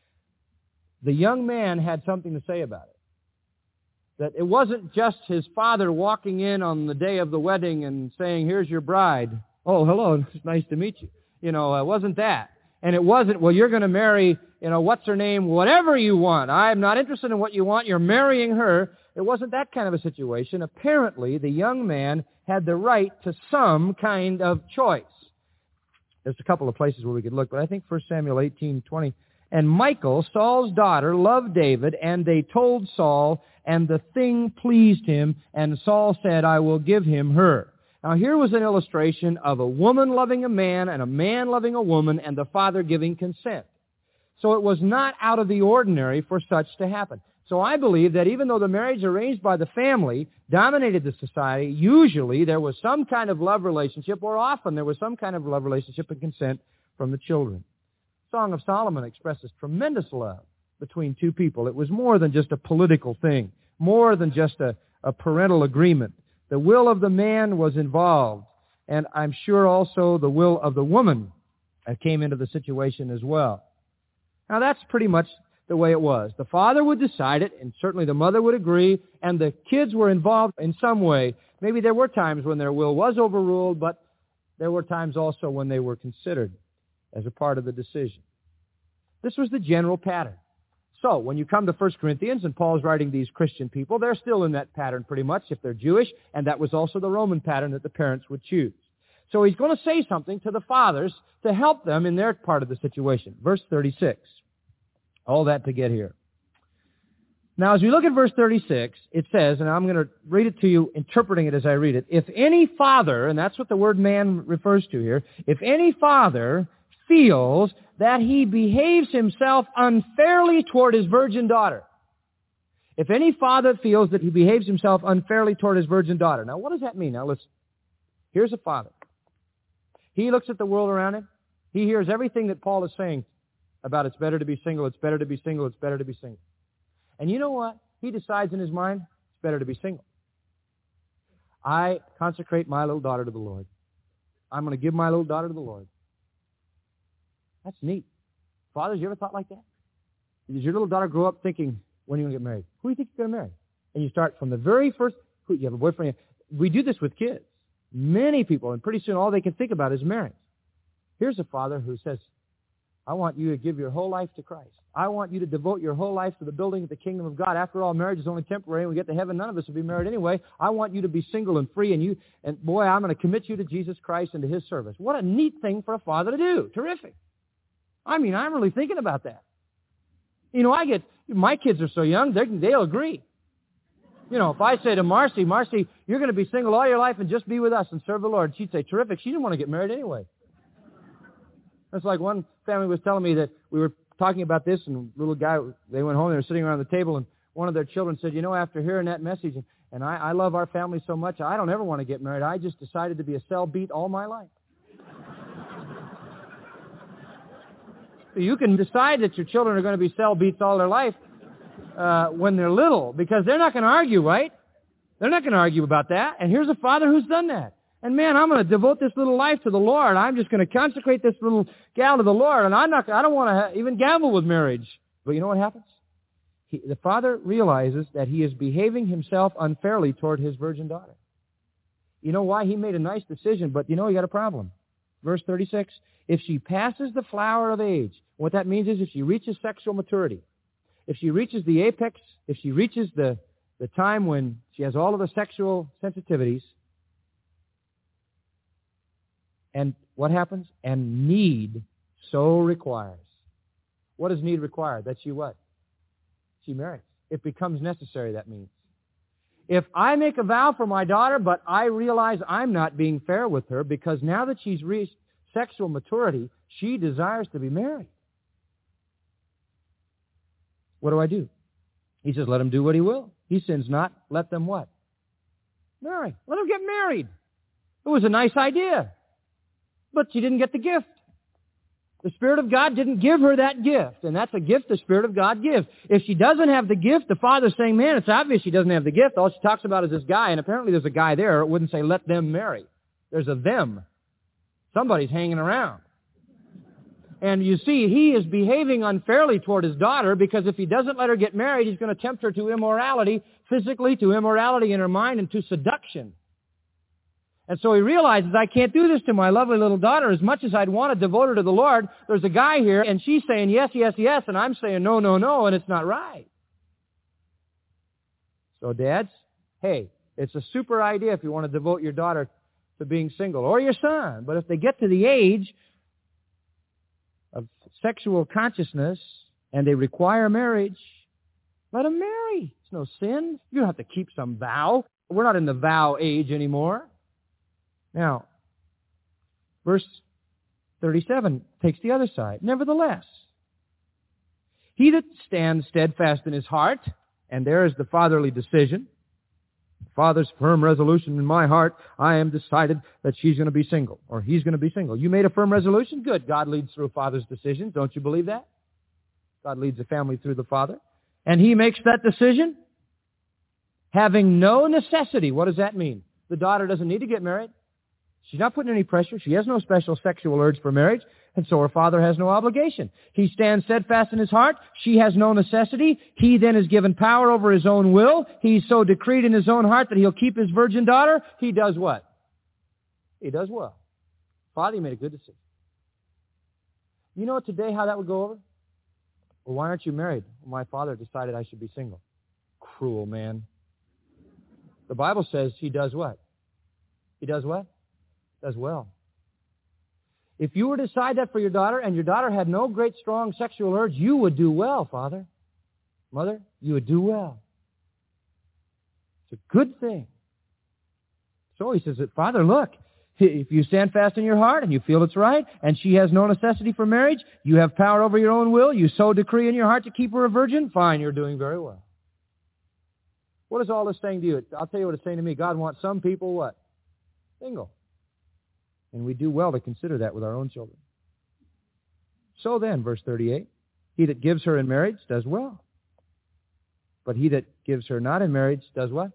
the young man had something to say about it. That it wasn't just his father walking in on the day of the wedding and saying, here's your bride. Oh, hello, it's nice to meet you. It wasn't that. And it wasn't, well, you're going to marry, what's her name, whatever you want. I'm not interested in what you want. You're marrying her. It wasn't that kind of a situation. Apparently, the young man had the right to some kind of choice. There's a couple of places where we could look, but I think 1 Samuel 18:20. And Michal, Saul's daughter, loved David, and they told Saul, and the thing pleased him, and Saul said, I will give him her. Now, here was an illustration of a woman loving a man and a man loving a woman and the father giving consent. So it was not out of the ordinary for such to happen. So I believe that even though the marriage arranged by the family dominated the society, usually there was some kind of love relationship, or often there was some kind of love relationship and consent from the children. Song of Solomon expresses tremendous love between two people. It was more than just a political thing, more than just a parental agreement. The will of the man was involved, and I'm sure also the will of the woman came into the situation as well. Now, that's pretty much the way it was. The father would decide it, and certainly the mother would agree, and the kids were involved in some way. Maybe there were times when their will was overruled, but there were times also when they were considered as a part of the decision. This was the general pattern. So, when you come to 1 Corinthians, and Paul's writing these Christian people, they're still in that pattern pretty much if they're Jewish, and that was also the Roman pattern that the parents would choose. So he's going to say something to the fathers to help them in their part of the situation. Verse 36. All that to get here. Now, as we look at verse 36, it says, and I'm going to read it to you, interpreting it as I read it, if any father, and that's what the word man refers to here, if any father feels that he behaves himself unfairly toward his virgin daughter. If any father feels that he behaves himself unfairly toward his virgin daughter. Now, what does that mean? Now, listen. Here's a father. He looks at the world around him. He hears everything that Paul is saying about it's better to be single, it's better to be single, it's better to be single. And you know what? He decides in his mind, it's better to be single. I consecrate my little daughter to the Lord. I'm going to give my little daughter to the Lord. That's neat. Fathers, you ever thought like that? Does your little daughter grow up thinking, when are you going to get married? Who do you think you're going to marry? And you start from the very first, you have a boyfriend. We do this with kids. Many people, and pretty soon all they can think about is marriage. Here's a father who says, I want you to give your whole life to Christ. I want you to devote your whole life to the building of the kingdom of God. After all, marriage is only temporary. When we get to heaven, none of us will be married anyway. I want you to be single and free, and boy, I'm going to commit you to Jesus Christ and to His service. What a neat thing for a father to do. Terrific. I mean, I'm really thinking about that. You know, my kids are so young, they'll agree. You know, if I say to Marcy, you're going to be single all your life and just be with us and serve the Lord, she'd say, terrific. She didn't want to get married anyway. It's like one family was telling me that we were talking about this, and a little guy, they went home, they were sitting around the table, and one of their children said, you know, after hearing that message, and I love our family so much, I don't ever want to get married. I just decided to be a cell beat all my life. You can decide that your children are going to be cell beats all their life when they're little, because they're not going to argue, right? They're not going to argue about that. And here's a father who's done that. And man, I'm going to devote this little life to the Lord. I'm just going to consecrate this little gal to the Lord. And I don't want to even gamble with marriage. But you know what happens? The father realizes that he is behaving himself unfairly toward his virgin daughter. You know why? He made a nice decision, but you know he got a problem. Verse 36, if she passes the flower of age, what that means is if she reaches sexual maturity, if she reaches the apex, if she reaches the time when she has all of the sexual sensitivities, and what happens? And need so requires. What does need require? That she what? She marries. It becomes necessary, that means. If I make a vow for my daughter, but I realize I'm not being fair with her because now that she's reached sexual maturity, she desires to be married. What do I do? He says, let him do what he will. He sins not. Let them what? Marry. Let them get married. It was a nice idea. But she didn't get the gift. The Spirit of God didn't give her that gift, and that's a gift the Spirit of God gives. If she doesn't have the gift, the Father's saying, man, it's obvious she doesn't have the gift. All she talks about is this guy, and apparently there's a guy there. It wouldn't say, let them marry. There's a them. Somebody's hanging around. And you see, he is behaving unfairly toward his daughter because if he doesn't let her get married, he's going to tempt her to immorality, physically, to immorality in her mind, and to seduction. And so he realizes, I can't do this to my lovely little daughter as much as I'd want to devote her to the Lord. There's a guy here, and she's saying yes, yes, yes, and I'm saying no, no, no, and it's not right. So dads, hey, it's a super idea if you want to devote your daughter to being single, or your son. But if they get to the age of sexual consciousness and they require marriage, let them marry. It's no sin. You don't have to keep some vow. We're not in the vow age anymore. Now, verse 37 takes the other side. Nevertheless, he that stands steadfast in his heart, and there is the fatherly decision, Father's firm resolution in my heart, I am decided that she's going to be single, or he's going to be single. You made a firm resolution? Good. God leads through a father's decision. Don't you believe that? God leads a family through the father. And he makes that decision, having no necessity. What does that mean? The daughter doesn't need to get married. She's not putting any pressure. She has no special sexual urge for marriage, and so her father has no obligation. He stands steadfast in his heart. She has no necessity. He then is given power over his own will. He's so decreed in his own heart that he'll keep his virgin daughter. He does what? He does well. Father, you made a good decision. You know today how that would go over? Well, why aren't you married? Well, my father decided I should be single. Cruel man. The Bible says he does what? He does what? Does well. If you were to decide that for your daughter, and your daughter had no great strong sexual urge, you would do well, Father. Mother, you would do well. It's a good thing. So he says, Father, look, if you stand fast in your heart and you feel it's right, and she has no necessity for marriage, you have power over your own will, you so decree in your heart to keep her a virgin, fine, you're doing very well. What is all this saying to you? I'll tell you what it's saying to me. God wants some people what? Single. And we do well to consider that with our own children. So then, verse 38, he that gives her in marriage does well. But he that gives her not in marriage does what?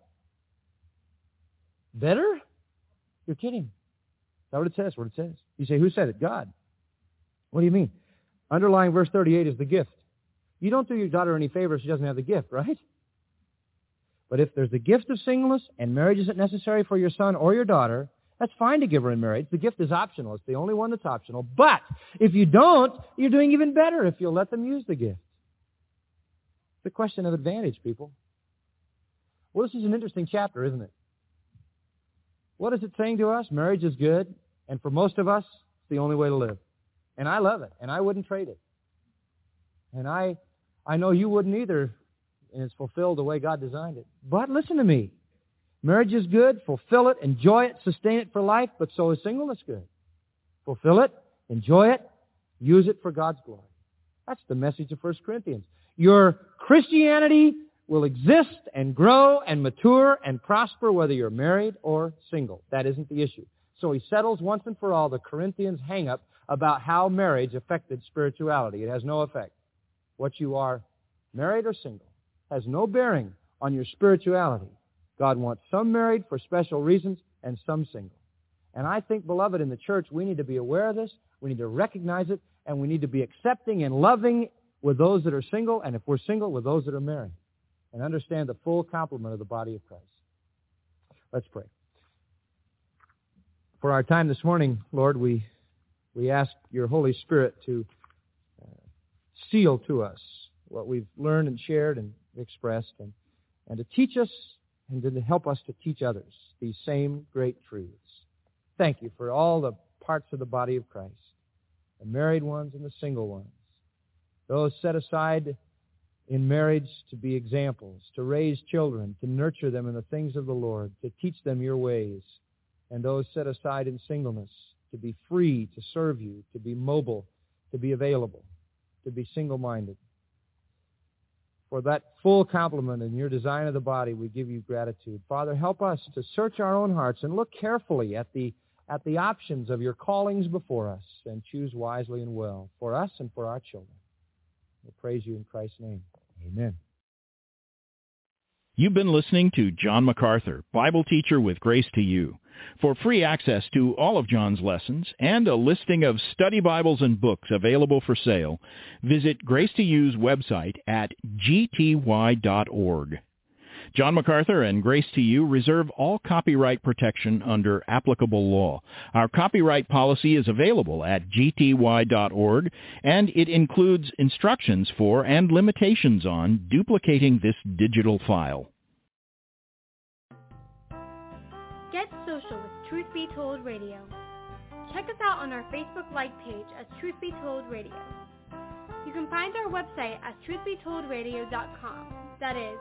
Better? You're kidding. Is that what it says? What it says. You say, who said it? God. What do you mean? Underlying verse 38 is the gift. You don't do your daughter any favors if she doesn't have the gift, right? But if there's the gift of singleness and marriage isn't necessary for your son or your daughter, that's fine to give her in marriage. The gift is optional. It's the only one that's optional. But if you don't, you're doing even better if you'll let them use the gift. It's a question of advantage, people. Well, this is an interesting chapter, isn't it? What is it saying to us? Marriage is good, and for most of us, it's the only way to live. And I love it, and I wouldn't trade it. And I know you wouldn't either, and it's fulfilled the way God designed it. But listen to me. Marriage is good. Fulfill it, enjoy it, sustain it for life, but so is singleness good. Fulfill it, enjoy it, use it for God's glory. That's the message of 1 Corinthians. Your Christianity will exist and grow and mature and prosper whether you're married or single. That isn't the issue. So he settles once and for all the Corinthians' hang-up about how marriage affected spirituality. It has no effect. What you are, married or single, has no bearing on your spirituality. God wants some married for special reasons and some single. And I think, beloved, in the church, we need to be aware of this, we need to recognize it, and we need to be accepting and loving with those that are single, and if we're single, with those that are married, and understand the full complement of the body of Christ. Let's pray. For our time this morning, Lord, we ask your Holy Spirit to seal to us what we've learned and shared and expressed, and to teach us and to help us to teach others these same great truths. Thank you for all the parts of the body of Christ, the married ones and the single ones, those set aside in marriage to be examples, to raise children, to nurture them in the things of the Lord, to teach them your ways, and those set aside in singleness to be free to serve you, to be mobile, to be available, to be single-minded. For that full complement in your design of the body, we give you gratitude. Father, help us to search our own hearts and look carefully at the options of your callings before us and choose wisely and well for us and for our children. We praise you in Christ's name. Amen. You've been listening to John MacArthur, Bible teacher with Grace to You. For free access to all of John's lessons and a listing of study Bibles and books available for sale, visit Grace to You's website at gty.org. John MacArthur and Grace to You reserve all copyright protection under applicable law. Our copyright policy is available at gty.org, and it includes instructions for and limitations on duplicating this digital file. Get social with Truth Be Told Radio. Check us out on our Facebook like page as Truth Be Told Radio. You can find our website at truthbetoldradio.com. That is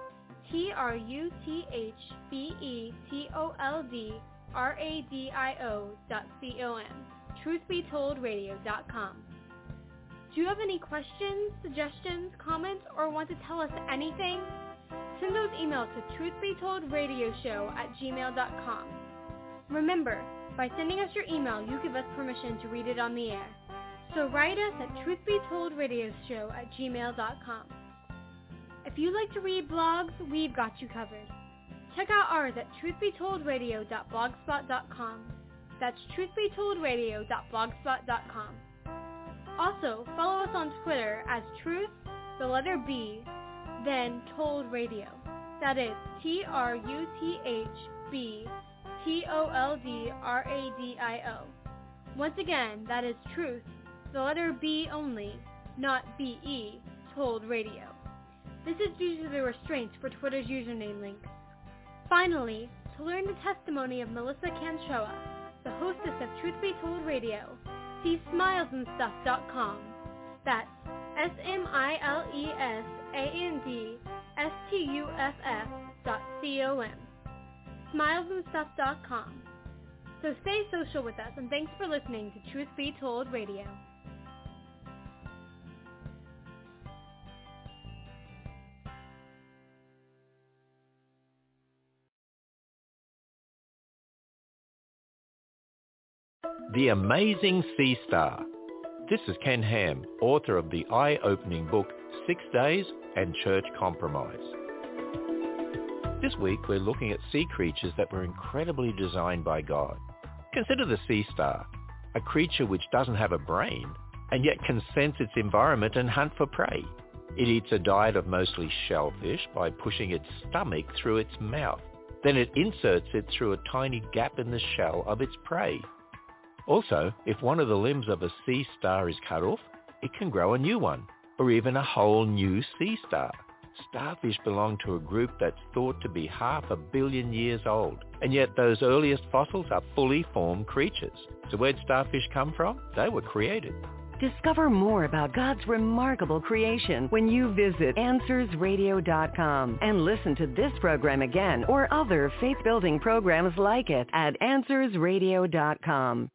truthbetoldradio.com. truthbetoldradio.com. Do you have any questions, suggestions, comments, or want to tell us anything? Send those emails to truthbetoldradioshow@gmail.com. Remember, by sending us your email, you give us permission to read it on the air. So write us at truthbetoldradioshow@gmail.com. If you like to read blogs, we've got you covered. Check out ours at truthbetoldradio.blogspot.com. That's truthbetoldradio.blogspot.com. Also, follow us on Twitter as Truth, the letter B, then Told Radio. That is TruthBToldradio. Once again, that is Truth, the letter B only, not BE, Told Radio. This is due to the restraints for Twitter's username links. Finally, to learn the testimony of Melissa Canchoa, the hostess of Truth Be Told Radio, see smilesandstuff.com. That's smilesandstuff.com. Smilesandstuff.com. So stay social with us, and thanks for listening to Truth Be Told Radio. The Amazing Sea Star. This is Ken Ham, author of the eye-opening book 6 Days and Church Compromise. This week we're looking at sea creatures that were incredibly designed by God. Consider the sea star, a creature which doesn't have a brain and yet can sense its environment and hunt for prey. It eats a diet of mostly shellfish by pushing its stomach through its mouth. Then it inserts it through a tiny gap in the shell of its prey. Also, if one of the limbs of a sea star is cut off, it can grow a new one, or even a whole new sea star. Starfish belong to a group that's thought to be 500 million years old, and yet those earliest fossils are fully formed creatures. So where'd starfish come from? They were created. Discover more about God's remarkable creation when you visit AnswersRadio.com and listen to this program again or other faith-building programs like it at AnswersRadio.com.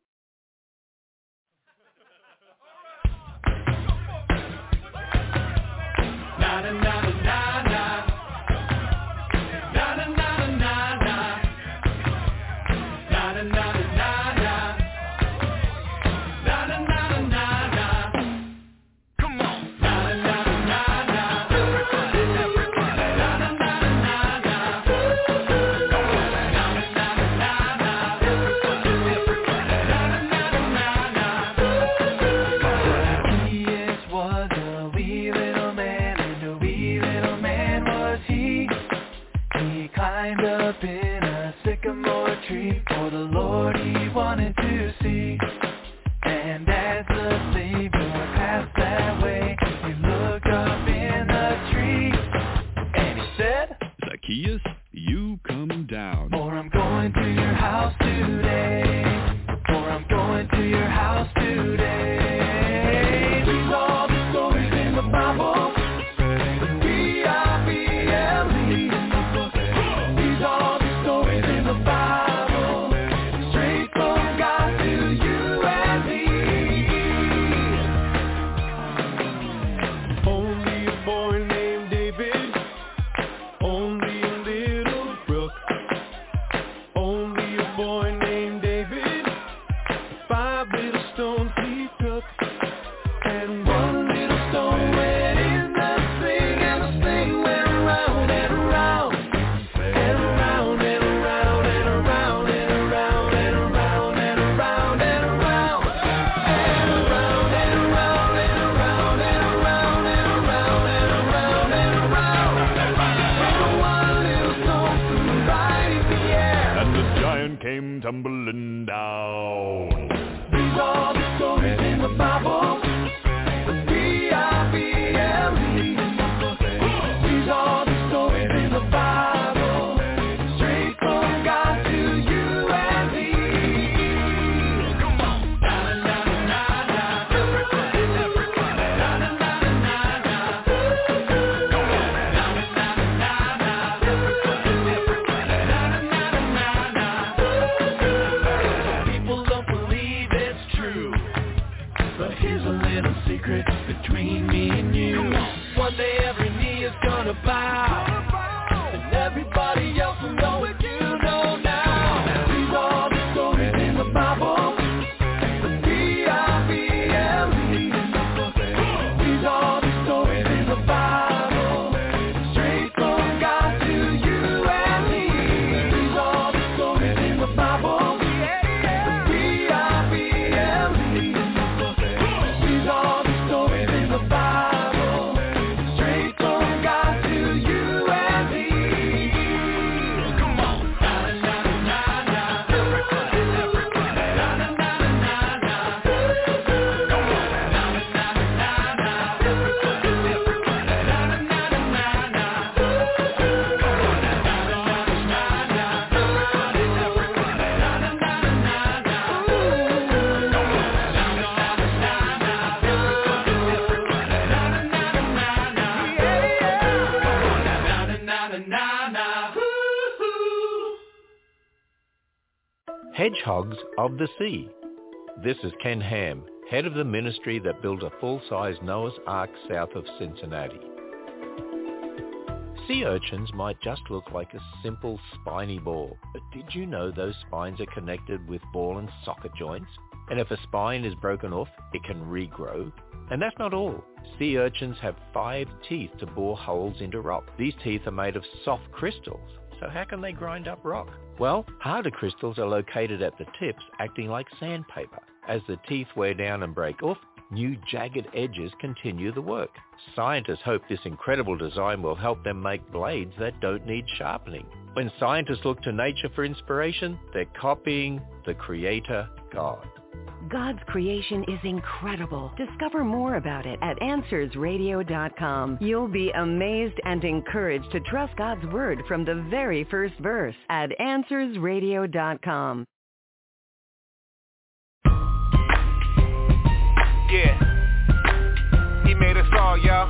Tumbling down. These are the stories in the Bible. B-I-B-L-E. These are the stories in the Bible. Straight from God to you and me. Come on. Between me and you, one day every knee is gonna bow, and everybody else will know what you know now. These are the stories in the Bible. B-I-B-L-E. These are the stories in the Bible. Straight from God to you and me. These are the stories in the Bible. B-I-B-L-E. These are the stories in the Bible, straight from God to you and me. Come on. Hedgehogs of the Sea. This is Ken Ham, head of the ministry that built a full-size Noah's Ark south of Cincinnati. Sea urchins might just look like a simple spiny ball, but did you know those spines are connected with ball and socket joints? And if a spine is broken off, it can regrow. And that's not all. Sea urchins have 5 teeth to bore holes into rock. These teeth are made of soft crystals. So how can they grind up rock? Well, harder crystals are located at the tips, acting like sandpaper. As the teeth wear down and break off, new jagged edges continue the work. Scientists hope this incredible design will help them make blades that don't need sharpening. When scientists look to nature for inspiration, they're copying the Creator, God. God's creation is incredible. Discover more about it at AnswersRadio.com. You'll be amazed and encouraged to trust God's Word from the very first verse at AnswersRadio.com. Yeah, He made us all, yo.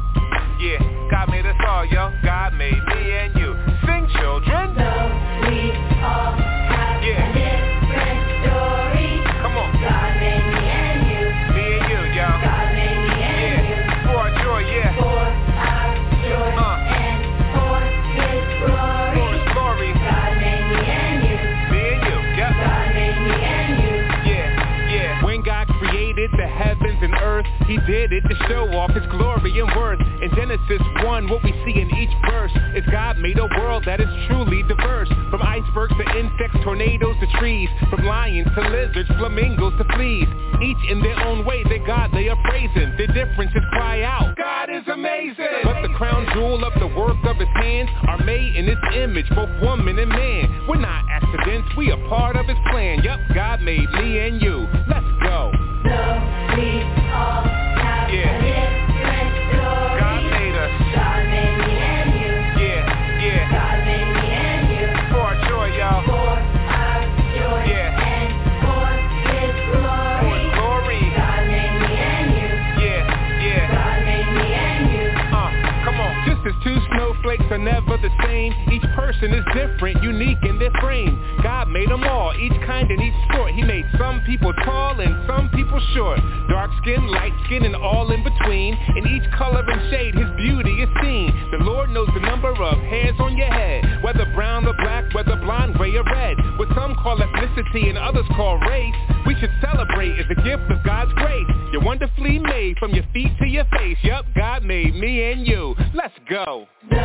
Yeah, God made us all, yo. God made me and you. Sing, children. So we all have a different story. Come on. God made me and you. Me and you, yo. God made me and you. For our joy, yeah. For our joy and for His glory. For His glory. God made me and you. Me and you, yep. God made me and you. Yeah. When God created the heavens and earth, He did it to show off His glory and worth. In Genesis 1, what we see in each verse is God made a world that is truly diverse. From icebergs to insects, tornadoes to trees, from lions to lizards, flamingos to fleas. Each in their own way, their God they are praising. Their differences cry out, God is amazing. But the crown jewel of the work of His hands are made in His image, both woman and man. We're not accidents, we are part of His plan. Yup, God made me and you. Let's go. So we all have a different story. God made us. God made me and you. Yeah. God made me and you. For our joy, y'all. For our joy and for His glory. For His glory. God made me and you. Yeah. God made me and you. Come on. Just as two snowflakes are never the same, each person is different, unique in their frame. God made them all, each kind and each sort. He made some people tall and some people short. Dark skin, light skin, and all in between. In each color and shade, His beauty is seen. The Lord knows the number of hairs on your head, whether brown or black, whether blonde, gray or red. What some call ethnicity and others call race, we should celebrate as a gift of God's grace. You're wonderfully made from your feet to your face. Yup, God made me and you. Let's go. So we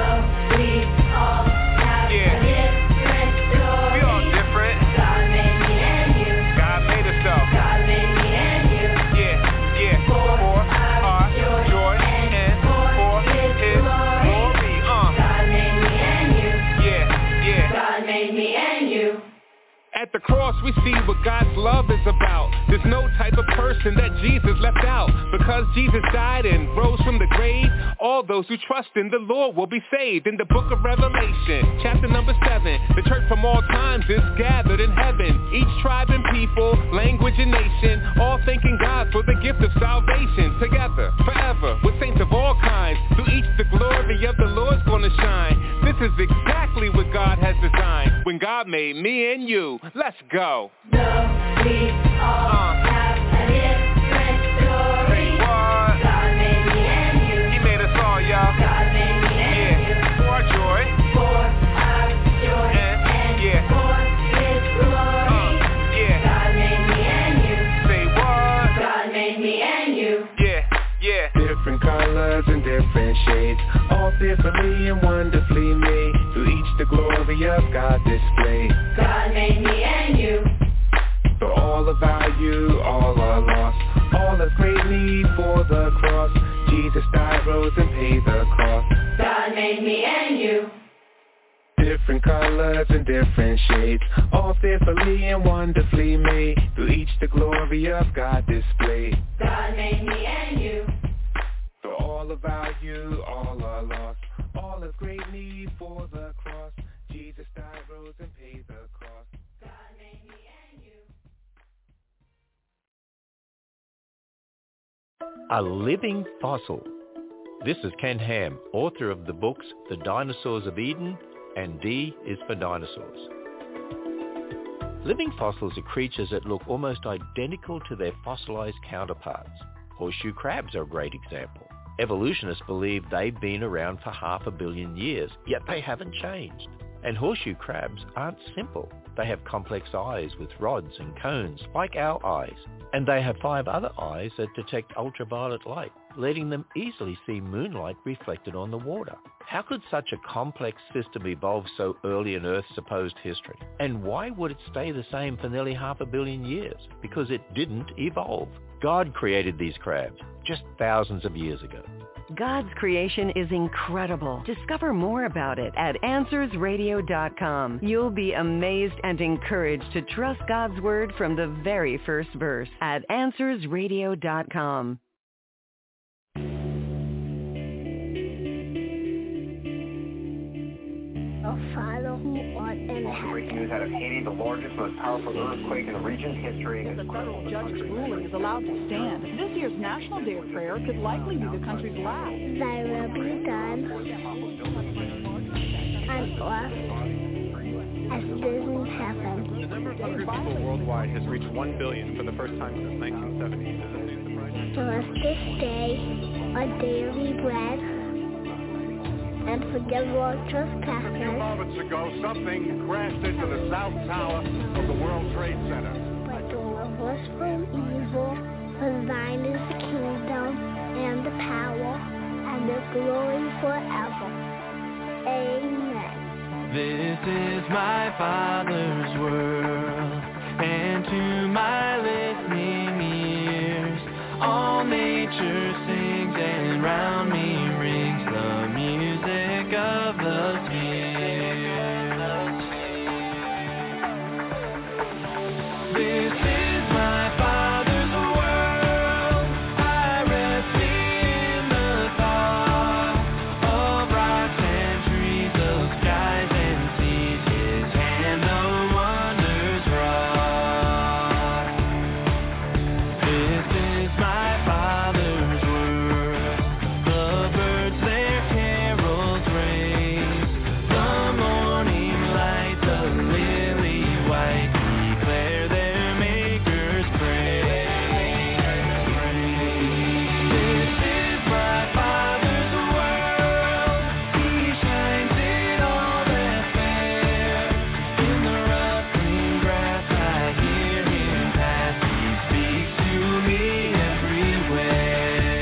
all have a different story. We all different. God made me and you. God made us all. God made me and you. Yeah. For our joy and for His glory. God made me and you. Yeah. God made me and you. At the cross we see what God's love is about. There's no type of person that Jesus left out. Because Jesus died and rose from the grave, all those who trust in the Lord will be saved. In the book of Revelation, chapter number 7, the church from all times is gathered in heaven. Each tribe and people, language and nation, all thanking God for the gift of salvation. Together, forever, with saints of all kinds, through each the glory of the Lord's gonna shine. This is exactly what God has designed. When God made me and you, let's go. So we all have a different story. Say what? God made me and you. He made us all, y'all. God made me and you. For our joy. For our joy and for His glory. God made me and you. Say what? God made me and you. Yeah. Different colors and different shades, all fearfully and wonderfully made. Through each the glory of God displayed. God made me and you. For all of value, all are lost. All of great need for the cross. Jesus died, rose, and paid the cost. God made me and you. Different colors and different shades, all fearfully and wonderfully made. Through each the glory of God displayed. God made me and you. For all of value, all are lost. All of great need for the cross. Jesus died, rose, and paid the cost. God made me and you. A living fossil. This is Ken Ham, author of the books The Dinosaurs of Eden and D is for Dinosaurs. Living fossils are creatures that look almost identical to their fossilized counterparts. Horseshoe crabs are a great example. Evolutionists believe they've been around for 500 million years, yet they haven't changed. And horseshoe crabs aren't simple. They have complex eyes with rods and cones like our eyes. And they have 5 other eyes that detect ultraviolet light, letting them easily see moonlight reflected on the water. How could such a complex system evolve so early in Earth's supposed history? And why would it stay the same for nearly 500 million years? Because it didn't evolve. God created these crabs just thousands of years ago. God's creation is incredible. Discover more about it at AnswersRadio.com. You'll be amazed and encouraged to trust God's Word from the very first verse at AnswersRadio.com. Our Father who art in heaven. Breaking news out of Haiti, the largest, most powerful earthquake in the region's history. The federal judge's ruling is allowed to stand. This year's National Day of Prayer could likely be the country's last. Thy will be done on earth as it is in heaven. The number of hungry people worldwide has reached 1 billion for the first time since 1970. Give us this day our daily bread, and forgive our trespasses. A few moments ago, something crashed into the South Tower of the World Trade Center. But deliver us from evil, for thine is the kingdom, and the power, and the glory forever. Amen. This is my Father's world, and to my listening ears, all nature sings, and round me rings the music of the spheres. This is my Father's world. I rest in the thought of rocks and trees, of skies and seas. His hand the wonders wrought. This is my Father's world. The birds their carols raise. The morning light, the lily white, declare their Maker's praise. This is my Father's world. He shines in all that's fair. In the rough green grass I hear him pass. He speaks to me everywhere.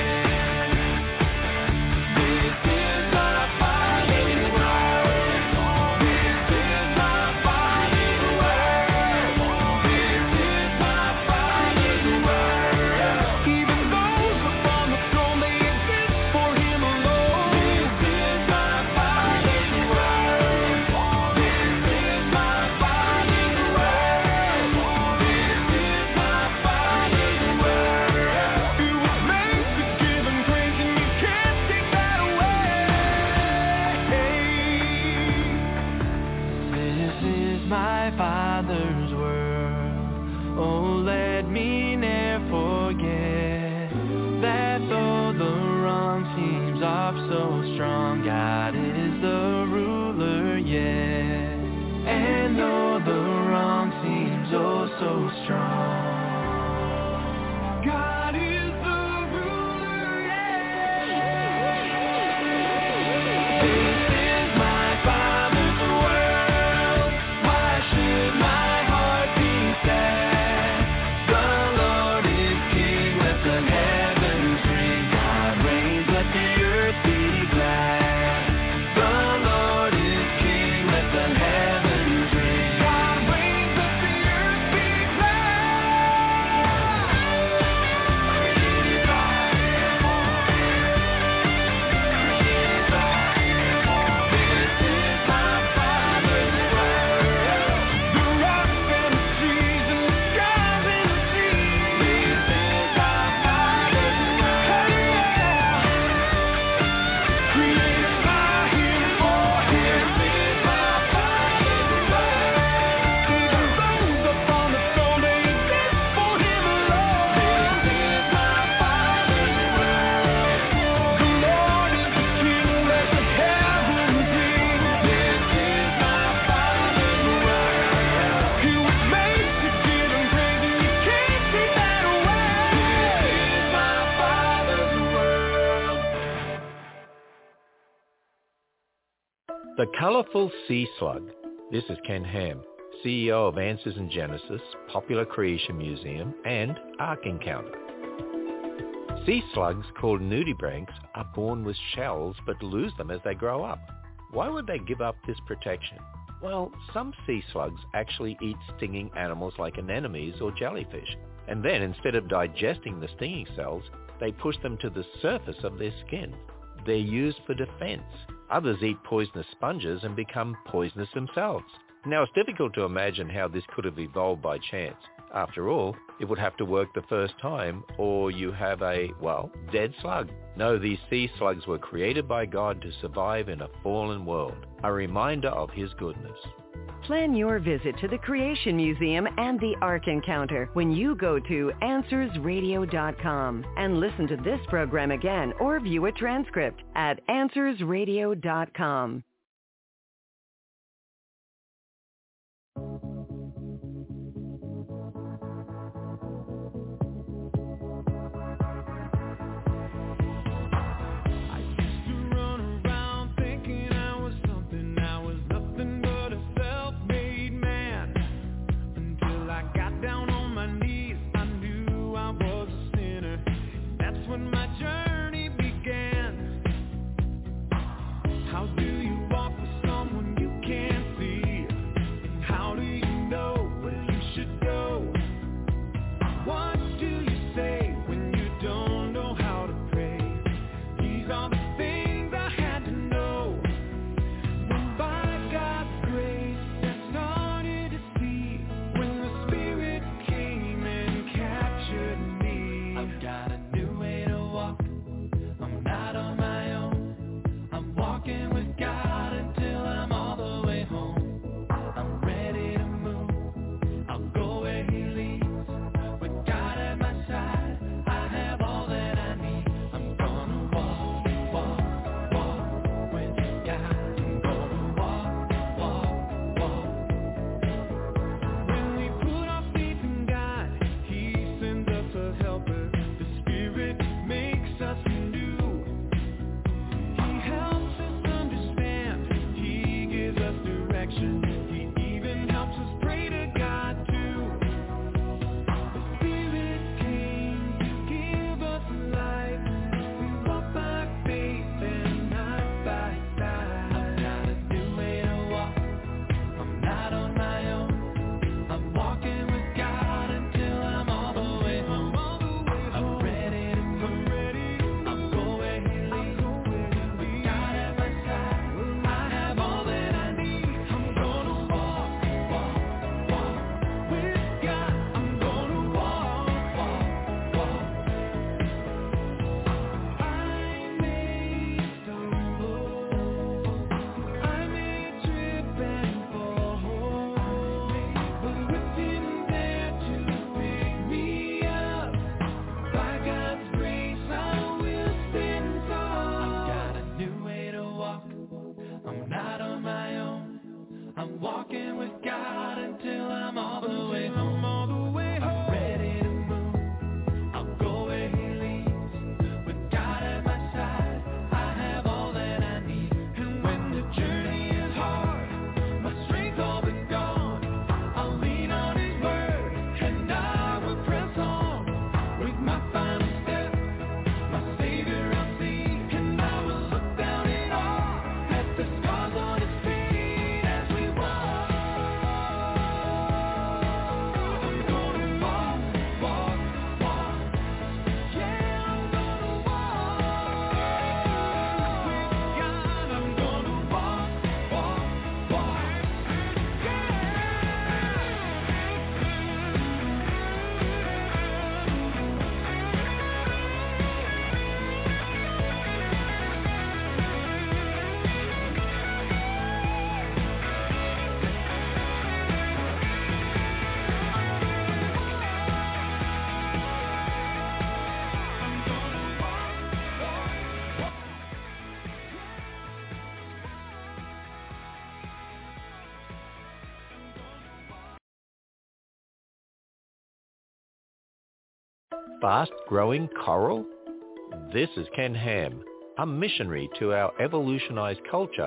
This is my Father's world. This is my Father's world. This is my Father's world. Even those upon the throne, they exist for him alone. This is my Father's world. This is my Father's world. This is my Father's world. It was made to give him praise, and you can't take that away. This is my Father's world. Oh, let me ne'er forget that though the wrong seems off so strong, God is the ruler yet. And though the wrong seems oh so strong, God is the ruler yet. This is my Father's world. Why should my heart be sad? The Lord is King, let the heavens ring. God reigns, let the earth be glad. The Lord is King, let the heavens ring. God reigns, let the earth be glad. The colorful sea slug. This is Ken Ham, CEO of Answers in Genesis, Popular Creation Museum, and Ark Encounter. Sea slugs, called nudibranchs, are born with shells but lose them as they grow up. Why would they give up this protection? Well, some sea slugs actually eat stinging animals like anemones or jellyfish, and then instead of digesting the stinging cells, they push them to the surface of their skin. They're used for defense. Others eat poisonous sponges and become poisonous themselves. Now, it's difficult to imagine how this could have evolved by chance. After all, it would have to work the first time, or you have a, dead slug. No, these sea slugs were created by God to survive in a fallen world, a reminder of His goodness. Plan your visit to the Creation Museum and the Ark Encounter when you go to AnswersRadio.com and listen to this program again or view a transcript at AnswersRadio.com. Fast-growing coral? This is Ken Ham, a missionary to our evolutionized culture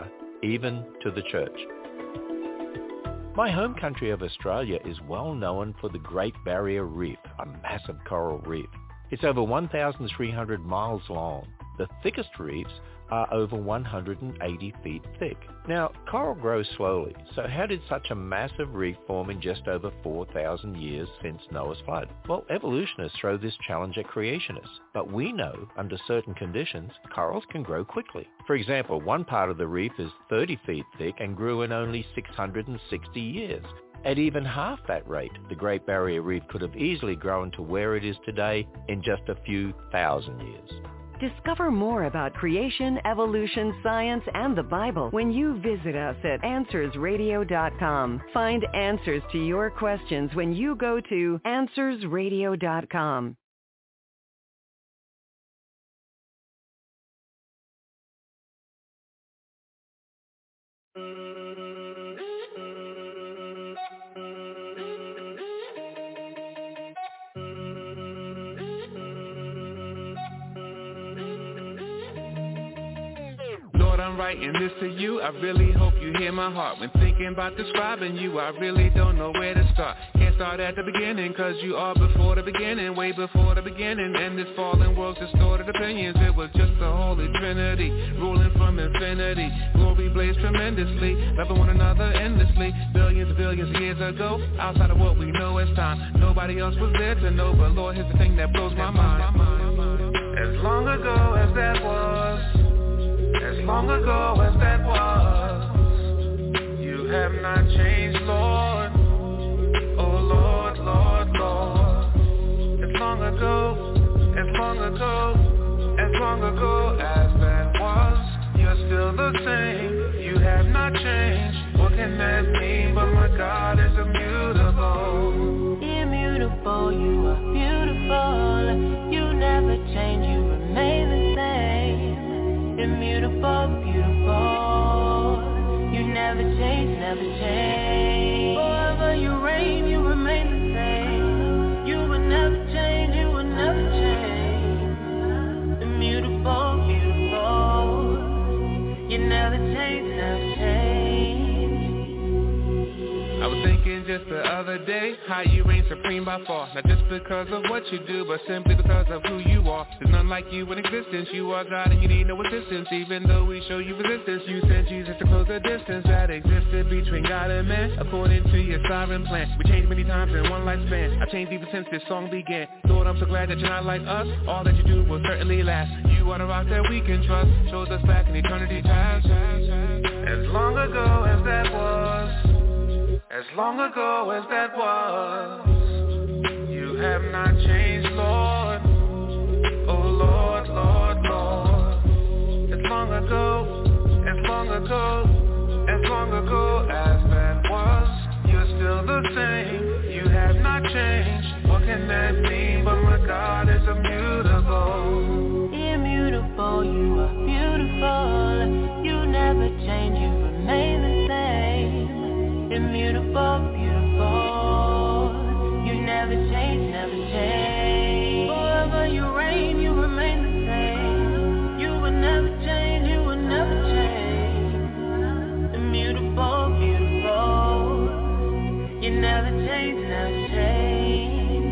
even to the church. My home country of Australia is well known for the Great Barrier Reef, a massive coral reef. It's over 1,300 miles long. The thickest reefs are over 180 feet thick. Now, coral grows slowly, so how did such a massive reef form in just over 4,000 years since Noah's flood? Well, evolutionists throw this challenge at creationists, but we know, under certain conditions, corals can grow quickly. For example, one part of the reef is 30 feet thick and grew in only 660 years. At even half that rate, the Great Barrier Reef could have easily grown to where it is today in just a few thousand years. Discover more about creation, evolution, science, and the Bible when you visit us at AnswersRadio.com. Find answers to your questions when you go to AnswersRadio.com. I'm writing this to you, I really hope you hear my heart. When thinking about describing you, I really don't know where to start. Can't start at the beginning, cause you are before the beginning, way before the beginning. And this fallen world's distorted opinions, it was just the Holy Trinity, ruling from infinity. Glory blazed tremendously, loving one another endlessly. Billions and billions of years ago, outside of what we know as time. Nobody else was there to know, but Lord, here's the thing that blows my mind. As long ago as that was, as long ago as that was, you have not changed, Lord. Oh Lord, Lord, Lord. As long ago, as long ago, as long ago as that was, you're still the same. You have not changed. What can that mean? But my God is immutable. Immutable, you are beautiful. You never change, you remain the same. Immutable, beautiful. You never change, never change. Forever you reign, you remain the same. You will never change, you will never change. Immutable, beautiful. You never change, never change. I was thinking just the other day, how you reign supreme by far. Not just because of what you do, but simply because of who you are. There's none like you in existence. You are God and you need no assistance. Even though we show you resistance, you sent Jesus to close the distance that existed between God and man, according to your sovereign plan. We changed many times in one lifespan. I've changed even since this song began. Lord, I'm so glad that you're not like us. All that you do will certainly last. You are the rock that we can trust. Shows us back in eternity past. As long ago as that was, as long ago as that was, you have not changed, Lord. Oh Lord, Lord, Lord. As long ago, as long ago, as long ago as that was, you're still the same. You have not changed. What can that mean? But my God is immutable. Immutable, you are beautiful. You never change, you remain the same. Immutable, beautiful. You never change, never change. Forever you reign, you remain the same. You will never change, you will never change. Immutable, beautiful. You never change, never change.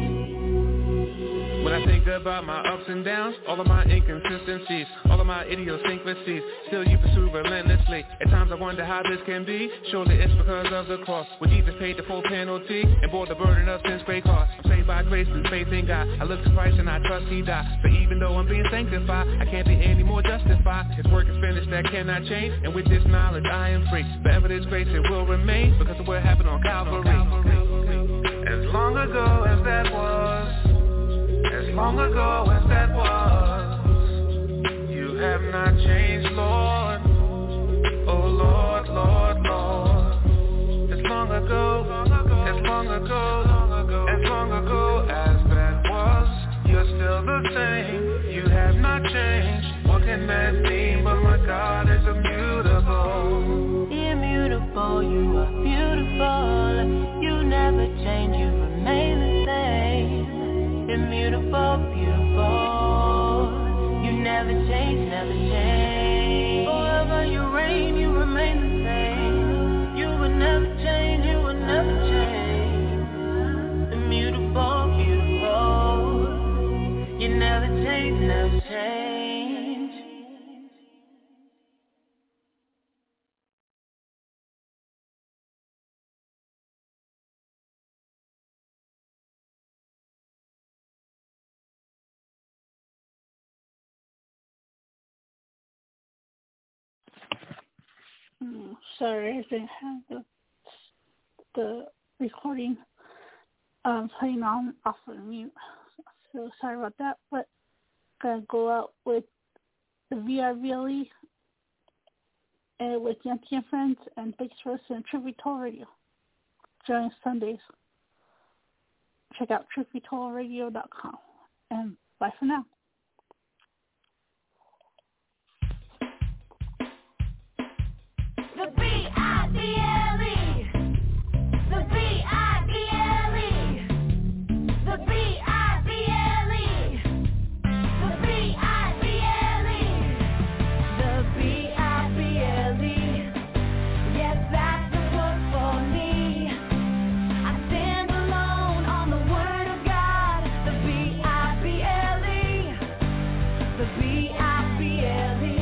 When I think about my ups and downs, all of my inconsistencies, all of my idiosyncrasies, still you pursue relentlessly. At times I wonder how this can be. Surely it's because of the cross, where Jesus paid the full penalty and bore the burden of sin's great cost. I'm saved by grace through faith in God. I look to Christ and I trust He died. But even though I'm being sanctified, I can't be any more justified. His work is finished, that cannot change. And with this knowledge I am free. Forever this grace it will remain, because of what happened on Calvary. As long ago as that was, as long ago as that was, you have not changed, Lord. Oh Lord, Lord, Lord. As long ago, as long ago, as long ago as that was, you're still the same. You have not changed. What can that mean? But my God is immutable. Immutable, you are beautiful. You never change, you remain the same. Immutable, beautiful. You never change, never change. Forever you reign, you remain the Sorry, I didn't have the recording playing on off of mute. So sorry about that, but gonna go out with the VRVLE and with Yanti and Friends, and thanks for listening to Truth Be Told Radio. Join us Sundays. Check out truthbetoldradio.com, and bye for now. The B-I-B-L-E. The B-I-B-L-E. The B-I-B-L-E. The B-I-B-L-E. The B-I-B-L-E. Yes, that's the book for me. I stand alone on the Word of God. The B-I-B-L-E. The B-I-B-L-E.